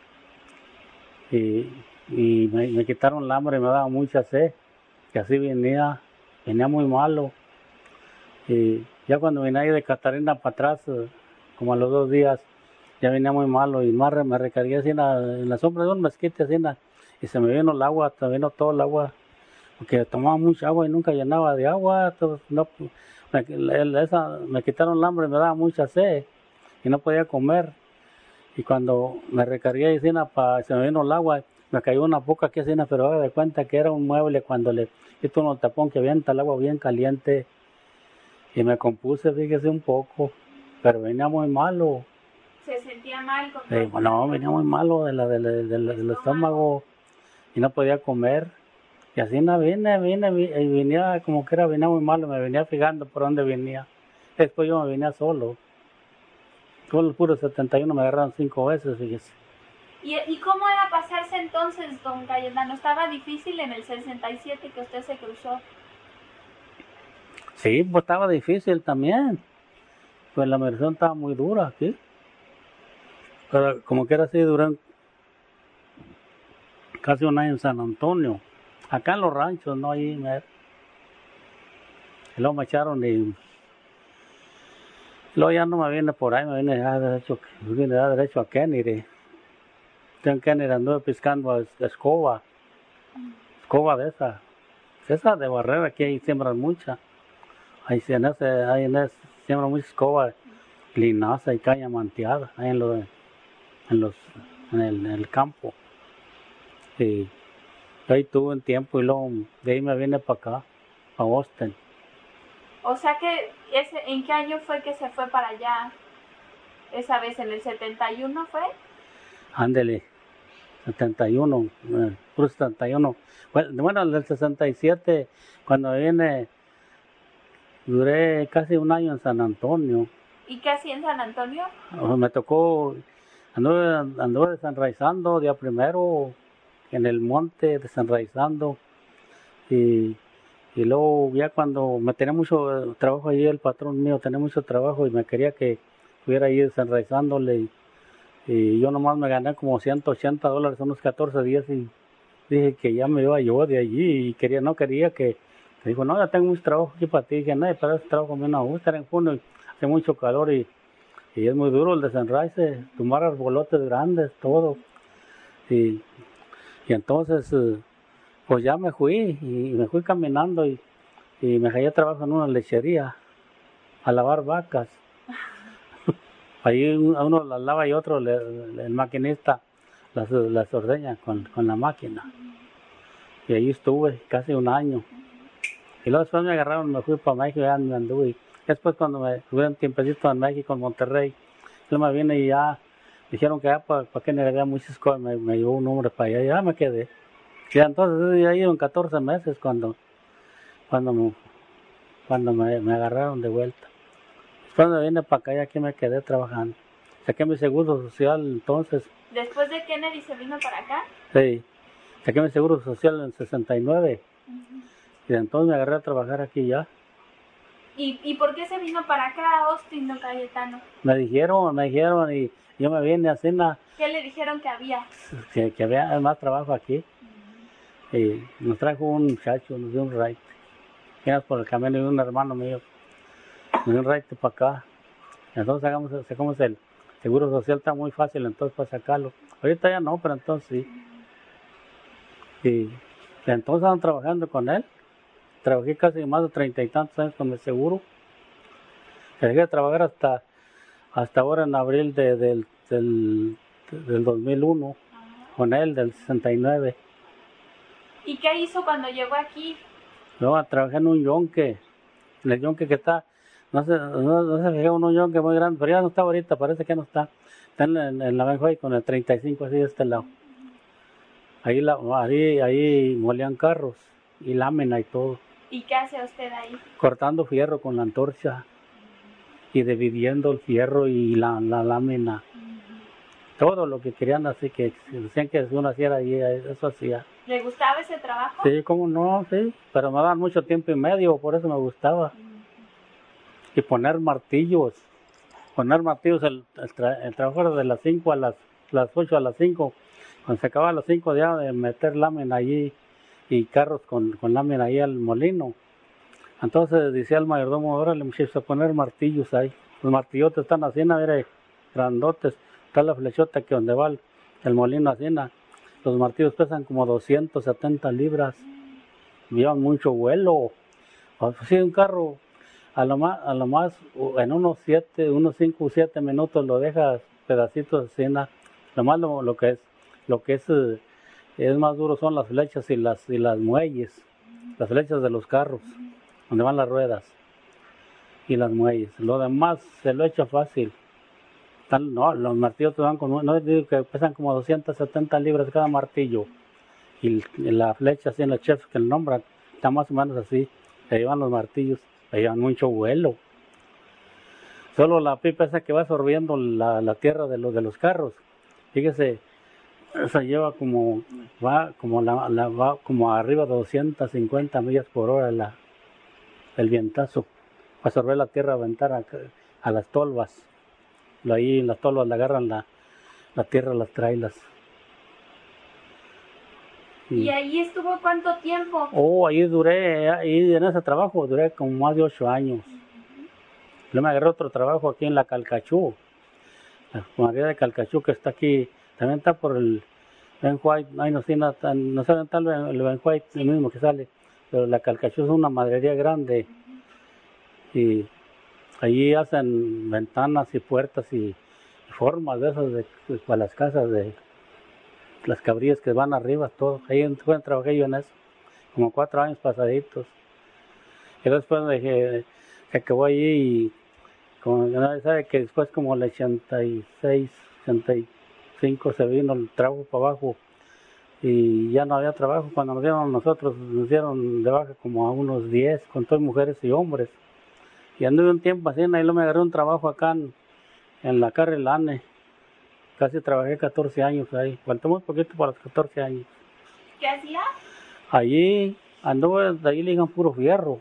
Y me quitaron el hambre y me daba mucha sed. Y así venía muy malo. Y ya cuando vine ahí de Catarina para atrás, como a los 2 días, ya venía muy malo. Y más me recargué así en la sombra de un mezquite así, y se me vino el agua, se me vino todo el agua. Porque tomaba mucha agua y nunca llenaba de agua. Entonces, no, me quitaron el hambre y me daba mucha sed. Y no podía comer. Y cuando me recargué ahí, se me vino el agua, me cayó una poca aquí así, pero haga de cuenta que era un mueble cuando le quito un tapón que avienta el agua bien caliente. Y me compuse, fíjese, un poco, pero venía muy malo. ¿Se sentía mal? No, venía muy malo del estómago y no podía comer. Y así no vine, y venía como que venía muy malo, me venía fijando por dónde venía. Después yo me venía solo. Con el puro 71 me agarraron 5 veces, fíjese. ¿Y cómo era pasarse entonces, don Cayetano? ¿Estaba difícil en el 67 que usted se cruzó? Sí, pues estaba difícil también. Pues la migración estaba muy dura aquí. Pero como que era así, duré casi un año en San Antonio. Acá en los ranchos, no ahí. Y luego me echaron y luego ya no me viene por ahí, me vine ya derecho a Kennedy. En Kennedy anduve pescando escoba de esa de barrera, que ahí siembran mucha. Ahí en ese siembran mucha escoba, linaza y caña manteada, ahí en el campo. Y ahí tuve un tiempo y luego de ahí me vine para acá, a Austin. O sea que, ¿en qué año fue que se fue para allá? Esa vez, ¿en el 71 fue? Ándele, 71, puro 71. Bueno, del 67, cuando vine, duré casi un año en San Antonio. ¿Y qué hacía en San Antonio? Me tocó, anduve desenraizando día primero en el monte, desenraizando. Y luego ya cuando me tenía mucho trabajo allí, el patrón mío tenía mucho trabajo y me quería que estuviera ahí desenraizándole. Y yo nomás me gané como $180 unos 14 días y dije que ya me iba yo de allí y no quería que... Me dijo, no, ya tengo mucho trabajo aquí para ti. Y dije, no, para ese trabajo me no gusta, en junio hace mucho calor y es muy duro el desenraice, tomar arbolotes grandes, todo. Y entonces, pues ya me fui y me fui caminando y me hallé trabajo en una lechería a lavar vacas. Ahí a uno las lava y otro, el maquinista las ordeña con la máquina. Y ahí estuve casi un año. Y luego después me agarraron, me fui para México, ya me anduve. Después cuando me tuve un tiempecito en México, en Monterrey, yo me vine y ya dijeron que ya para que me había muchas cosas, me llevó un hombre para allá y ya me quedé. Y entonces ya iban 14 meses cuando me agarraron de vuelta. Después me vine para acá y aquí me quedé trabajando. Saqué mi seguro social entonces. ¿Después de Kennedy se vino para acá? Sí, saqué mi seguro social en 69. Y entonces me agarré a trabajar aquí ya. ¿Y por qué se vino para acá, Austin, don Cayetano? Me dijeron y yo me vine así. ¿Qué le dijeron que había? Que había más trabajo aquí. Y nos trajo un muchacho, nos dio un ride. Vienes por el camino y un hermano mío. Nos dio un ride para acá. Entonces sacamos el seguro social, está muy fácil entonces para sacarlo. Ahorita ya no, pero entonces sí. Y entonces estaban trabajando con él. Trabajé casi más de 30 y tantos años con el seguro. Dejé de trabajar hasta ahora en abril del 2001 con él, del 69. ¿Y qué hizo cuando llegó aquí? Luego trabajé en un yonque, en el yonque que está, no se fijó un yonque muy grande, pero ya no está ahorita, parece que no está. Está en la Benjuey con el 35 así de este lado. Ahí molían carros y lámina y todo. ¿Y qué hace usted ahí? Cortando fierro con la antorcha. y dividiendo el fierro y la lámina. Todo lo que querían, así que decían que si uno hiciera ahí, eso hacía. ¿Le gustaba ese trabajo? Sí, cómo no, sí, pero me daban mucho tiempo y medio, por eso me gustaba. Y poner martillos, el trabajo era de las 5 a las 8 a las 5, cuando se acababa a las 5 ya de meter lámina allí y carros con lámina ahí al molino. Entonces decía el mayordomo, órale muchachos, a poner martillos ahí. Los martillotes están así, mire, grandotes. Está la flechota que donde va el molino así. Los martillos pesan como 270 libras. Llevan mucho vuelo. O sí, un carro a lo más en unos 5 o 7 minutos lo dejas pedacitos así. Lo más lo que es más duro son las flechas y las muelles. Las flechas de los carros, donde van las ruedas y las muelles. Lo demás se lo echa fácil. No, los martillos te van no digo que pesan como 270 libras cada martillo. Y la flecha así en el chef que le nombran, está más o menos así. Se llevan los martillos, se llevan mucho vuelo. Solo la pipa esa que va absorbiendo la tierra de los carros. Fíjese, esa lleva va como arriba de 250 millas por hora el vientazo. Para absorber la tierra, aventar a las tolvas. Ahí en las tolvas le agarran la tierra, las trailas. ¿Y ahí estuvo cuánto tiempo? Ahí en ese trabajo duré como más de 8 años. Luego me agarré otro trabajo aquí en la Calcachú. La comunidad de Calcachú que está aquí, también está por el Ben White, no sé dónde está el Ben White, el mismo que sale, pero la Calcachú es una madrería grande. Y allí hacen ventanas y puertas y formas de esas para las casas de las cabrillas que van arriba, todo. Ahí trabajé yo en eso, como 4 años pasaditos. Y después dejé, que acabó allí y como nadie sabe que después como el 86, 85 se vino el trabajo para abajo y ya no había trabajo. Cuando nos dieron de baja como a unos 10, con todas mujeres y hombres. Y anduve un tiempo así, ahí me agarré un trabajo acá en la Carrilane. Casi trabajé 14 años ahí. Faltó muy poquito para los 14 años. ¿Qué hacía? Allí anduve, de ahí le dijeron puro fierro.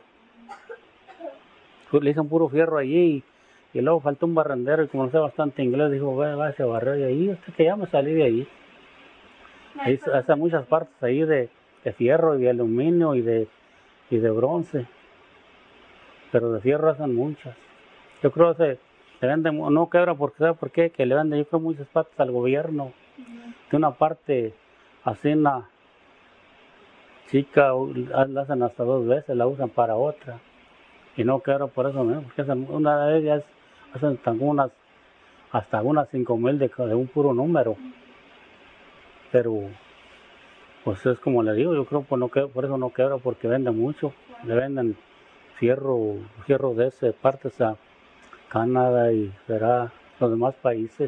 Le dijeron puro fierro allí. Y luego faltó un barrendero y como no sé bastante inglés, dijo, va a ese barrer. Y ahí, hasta que ya me salí de allí. Ahí hace muchas partes ahí de fierro y de aluminio y de bronce. Pero de fierro hacen muchas. Yo creo que se vende, no quebra porque ¿sabe por qué? Que le venden yo creo muchas partes al gobierno. De una parte así chica, la hacen hasta 2 veces, la usan para otra. Y no quebra por eso mismo, porque una de ellas hacen hasta unas 5,000 de un puro número. Pero pues es como le digo, yo creo que por eso no quebra, porque vende mucho. Le venden fierro de ese partes a Canadá y será los demás países.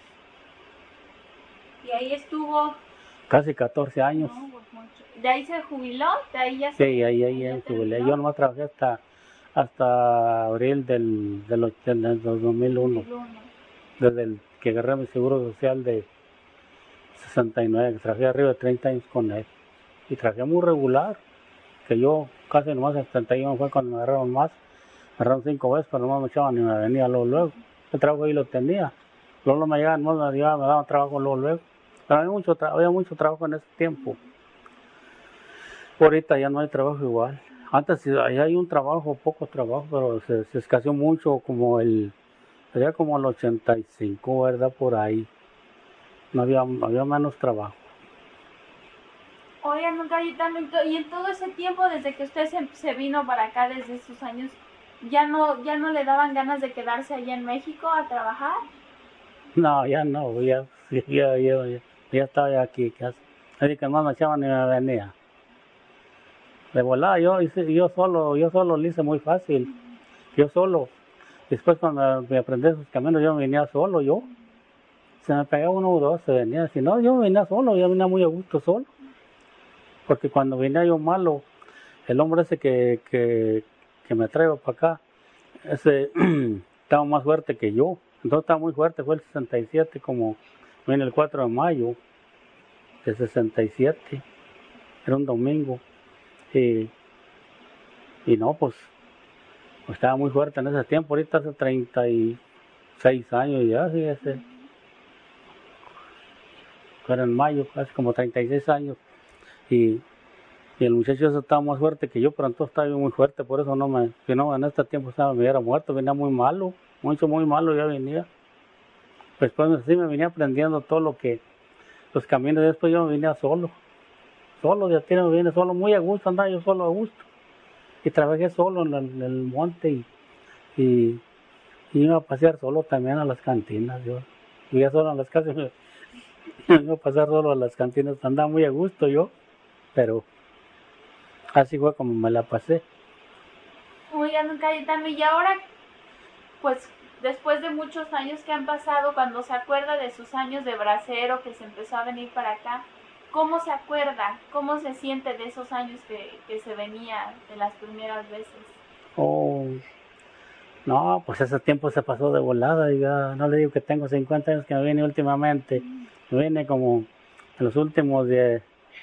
Y ahí estuvo Casi 14 años. No, pues mucho. ¿De ahí se jubiló? ¿De ahí ya Sí, ahí jubilé. Yo nomás trabajé hasta abril del 2001. Desde el que agarré mi seguro social de 69, que trabajé arriba de 30 años con él. Y trabajé muy regular, que yo casi nomás en 71 fue cuando me agarraron más. Me agarraron 5 veces, pero nomás me echaban y me venía luego. El trabajo ahí lo tenía. Luego me llegaban, me daban trabajo luego. Pero había mucho trabajo en ese tiempo. Ahorita ya no hay trabajo igual. Antes sí, ahí hay un trabajo, poco trabajo, pero se escaseó mucho, sería como el 85, ¿verdad? Por ahí. No había menos trabajo. Oigan, don Cayetano, y en todo ese tiempo, desde que usted se vino para acá, desde esos años, ¿ya no le daban ganas de quedarse allá en México a trabajar? No, ya no, ya estaba aquí casi. Así que no me echaban ni me venía. De volada, yo solo lo hice muy fácil. Yo solo. Después cuando me aprendí esos caminos, yo venía solo, yo. Se me pegaba 1 o 2, se venía. Si no, yo venía solo, yo venía muy a gusto solo. Porque cuando venía yo malo, el hombre ese que me traigo para acá, estaba más fuerte que yo. Entonces estaba muy fuerte, fue el 67, como viene el 4 de mayo del 67, era un domingo. Y no, pues estaba muy fuerte en ese tiempo. Ahorita hace 36 años ya, fíjese. Era en mayo, casi como 36 años. Y el muchacho ese estaba más fuerte que yo, pero entonces estaba yo muy fuerte, por eso si no, en este tiempo me hubiera muerto, venía muy malo, muy malo ya venía. Después sí me venía aprendiendo todo los caminos, después yo me venía solo de aquí me vine solo, muy a gusto, andaba yo solo a gusto. Y trabajé solo en el monte y iba a pasear solo también a las cantinas. Yo vivía solo en las casas, me iba a pasar solo a las cantinas, andaba muy a gusto yo, pero así fue como me la pasé. Oigan, don Cayetano, y ahora, pues, después de muchos años que han pasado, cuando se acuerda de sus años de bracero, que se empezó a venir para acá, ¿cómo se acuerda? ¿Cómo se siente de esos años que se venía de las primeras veces? Oh, no, pues ese tiempo se pasó de volada. Ya no le digo que tengo 50 años que me vine últimamente. Me vine como en los últimos de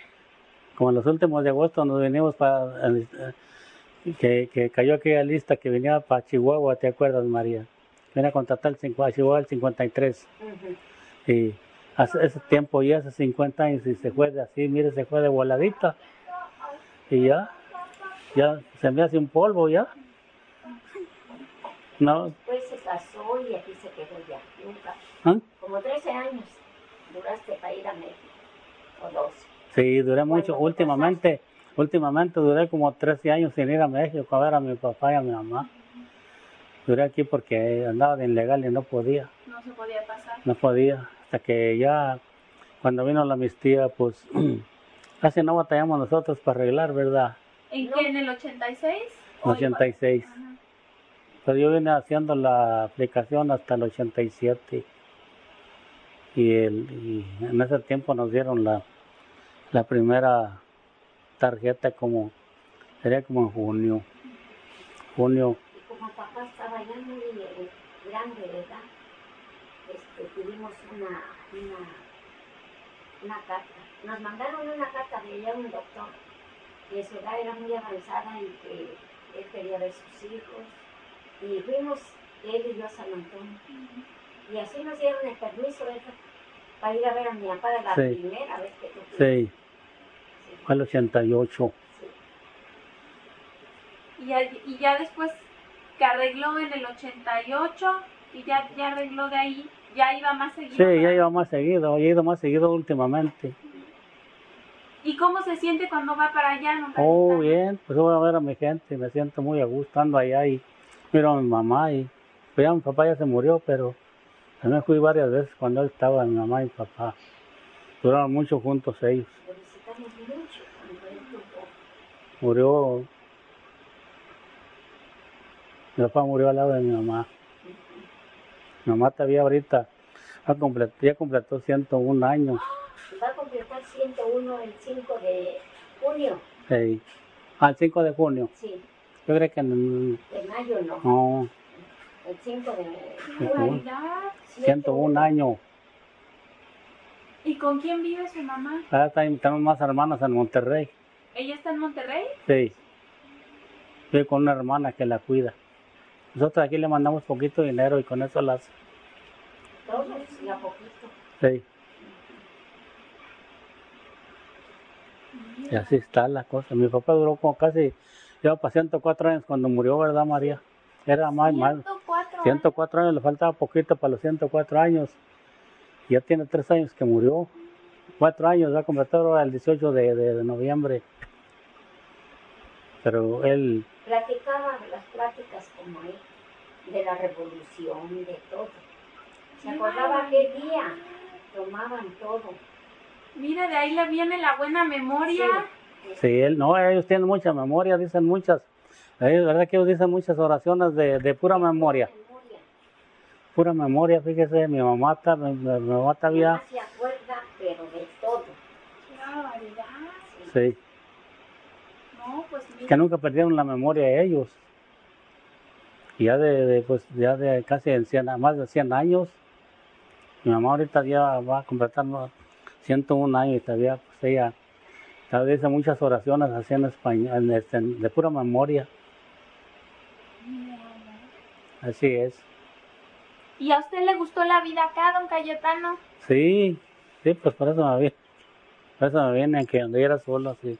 agosto nos vinimos que cayó aquella lista que venía para Chihuahua, ¿te acuerdas, María? Vine a contratar a Chihuahua el 53. Y hace ese tiempo ya, hace 50 años, y se fue de así, mire, se fue de voladita. Y ya se me hace un polvo ya. No. Después se casó y aquí se quedó ya, nunca. Como 13 años duraste para ir a México, o 12. Sí, duré mucho. Últimamente duré como 13 años sin ir a México a ver a mi papá y a mi mamá. Duré aquí porque andaba de ilegal y no podía. No se podía pasar. No podía, hasta que ya, cuando vino la amnistía, pues, casi no batallamos nosotros para arreglar, ¿verdad? ¿En qué? ¿En el 86? 86. Pero yo vine haciendo la aplicación hasta el 87. Y en ese tiempo nos dieron la primera tarjeta sería como en junio. Y como papá estaba ya muy grande de edad, tuvimos una carta. Nos mandaron una carta de allá un doctor, que su edad era muy avanzada y que él quería ver sus hijos. Y fuimos él y yo a San Antonio. Y así nos dieron el permiso para ir a ver a mi papá de la primera vez que tú fuiste. Sí, fue el 88. Y ya después que arregló en el 88 y ya arregló de ahí, ya iba más seguido. Sí, ya iba más seguido, he ido más seguido últimamente. ¿Y cómo se siente cuando va para allá? ¿No? Oh, bien, pues voy a ver a mi gente, me siento muy a gusto, ando allá y miro a mi mamá y pues ya mi papá ya se murió, pero también fui varias veces cuando él estaba, mi mamá y mi papá. Duraron mucho juntos ellos. Lo visitamos mucho cuando él tuvo. Murió, mi papá murió al lado de mi mamá. Mi mamá todavía ahorita ya completó 101 años. Va a completar 101 el 5 de junio. Sí. El 5 de junio. Sí. Yo creo que de mayo no. No. El 5 de junio. 101 años. ¿Y con quién vive su mamá? Tenemos más hermanas en Monterrey. ¿Ella está en Monterrey? Sí. Vive con una hermana que la cuida. Nosotros aquí le mandamos poquito dinero y con eso las... Todos y a poquito. Sí. Y así está la cosa. Mi papá duró como lleva para 104 años cuando murió, ¿verdad, María? Era más. 104 años, le faltaba poquito para los 104 años. Ya tiene 3 años que murió. 4 años, va a completar ahora el 18 de noviembre. Pero él... Platicaba las pláticas como él, de la revolución, de todo. Se acordaba qué día tomaban todo. Mira, de ahí le viene la buena memoria. Sí, ellos tienen mucha memoria, dicen muchas. ¿Verdad que ellos dicen muchas oraciones de pura memoria? Pura memoria, fíjese, mi mamá todavía... Mi mamá se acuerda, pero de todo. ¡Qué barbaridad! Sí. No, pues mira. Que nunca perdieron la memoria ellos. Y pues, ya de casi más de 100 años. Mi mamá ahorita ya va a completar 101 años y todavía, pues ella todavía dice muchas oraciones así en español, de pura memoria. Así es. ¿Y a usted le gustó la vida acá, don Cayetano? Sí, pues por eso me vine, que anduviera solo así.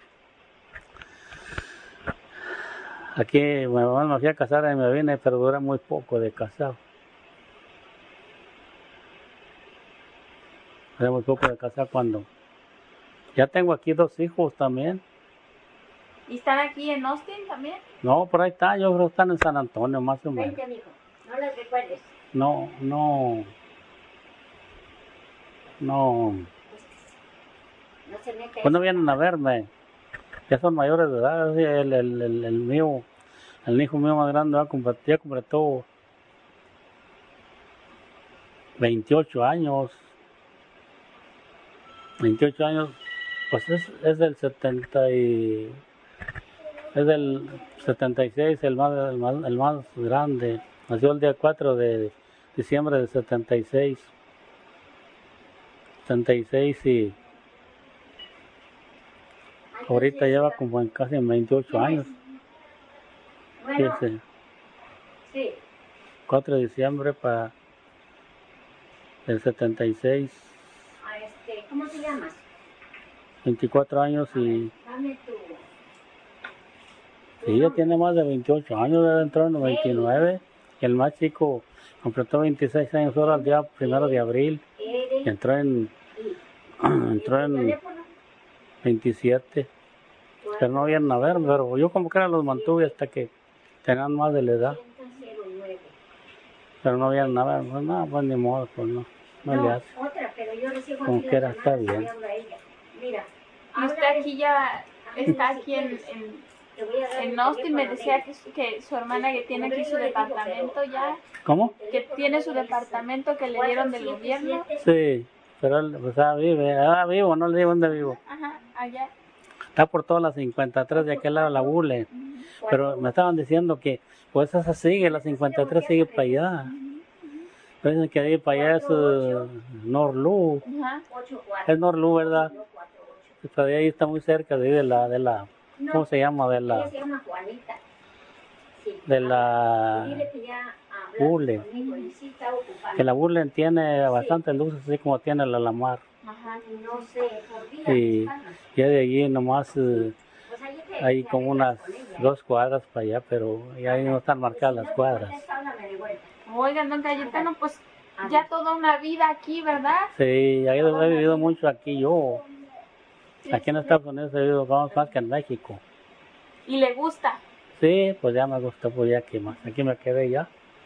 Aquí me fui a casar y me vine, pero dura muy poco de casado. Duré muy poco de casado cuando... Ya tengo aquí 2 hijos también. ¿Y están aquí en Austin también? No, por ahí está, yo creo que están en San Antonio, más o menos. Vente, mijo, no les recuerdes. No. No se mete. Pues no vienen a verme. Ya son mayores de edad. Sí, el hijo mío más grande ya completó 28 años. 28 años, pues es del 76, el más grande. Nació el día 4 de diciembre del 76. 76 y ahorita lleva como en casi 28 años. Bueno, Fíjese, sí. 4 de diciembre para el 76. ¿Cómo te llamas? 24 años y... Dame tu... Sí, ya tiene más de 28 años, debe entrar en los 29. Y el más chico completó 26 años ahora el día 1 de abril. Y entró en 27. Pero no vienen a ver, pero yo como que era los mantuve hasta que tenían más de la edad. Pero no vienen a ver, pues no, pues ni modo, pues no le hace. Otra, pero yo recibo Como aquí quiera, las está llamadas, bien. le hablo a ella. Mira, ¿Y usted aquí ya está aquí en Austin? Me decía que su hermana que tiene aquí su departamento ya, ¿Cómo? que tiene su departamento que le dieron del gobierno. Sí, pero él, o sea, vivo, no le digo dónde vivo. Ajá, allá. Está por todas las 53 de aquel lado de la Bule. Pero me estaban diciendo que pues esa sigue, la 53 sigue para allá. Dicen que ahí para allá es Norlu. Ajá. Es Norlu, ¿verdad? Pero de ahí está muy cerca de la ¿cómo se llama? De Ella se llama Juanita. Sí. de la Dile que ya hablaste Bule. conmigo y sí está ocupada. Que la Bule tiene bastantes luces, así como tiene la Lamar. Ajá. No sé, por día. Y ya de allí nomás Pues allí hay como unas 2 cuadras para allá, pero ya ahí no están marcadas las cuadras. Oigan, don Cayetano, pues ya toda una vida aquí, ¿verdad? Sí, he vivido mucho aquí yo. Aquí en Estados Unidos he vivido más que en México. ¿Y le gusta? Sí, pues ya me gustó, pues ya que más. Aquí me quedé ya.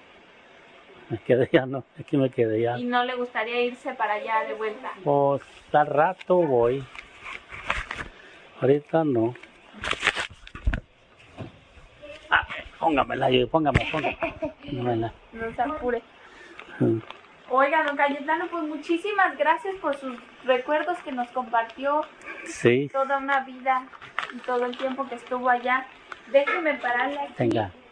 Aquí me quedé ya. ¿Y no le gustaría irse para allá de vuelta? Pues al rato voy. Ahorita no. Póngamela. Póngamela. No se apure. Oiga, don Cayetano, pues muchísimas gracias por sus recuerdos que nos compartió. Sí. Toda una vida y todo el tiempo que estuvo allá. Déjeme pararle aquí. Venga.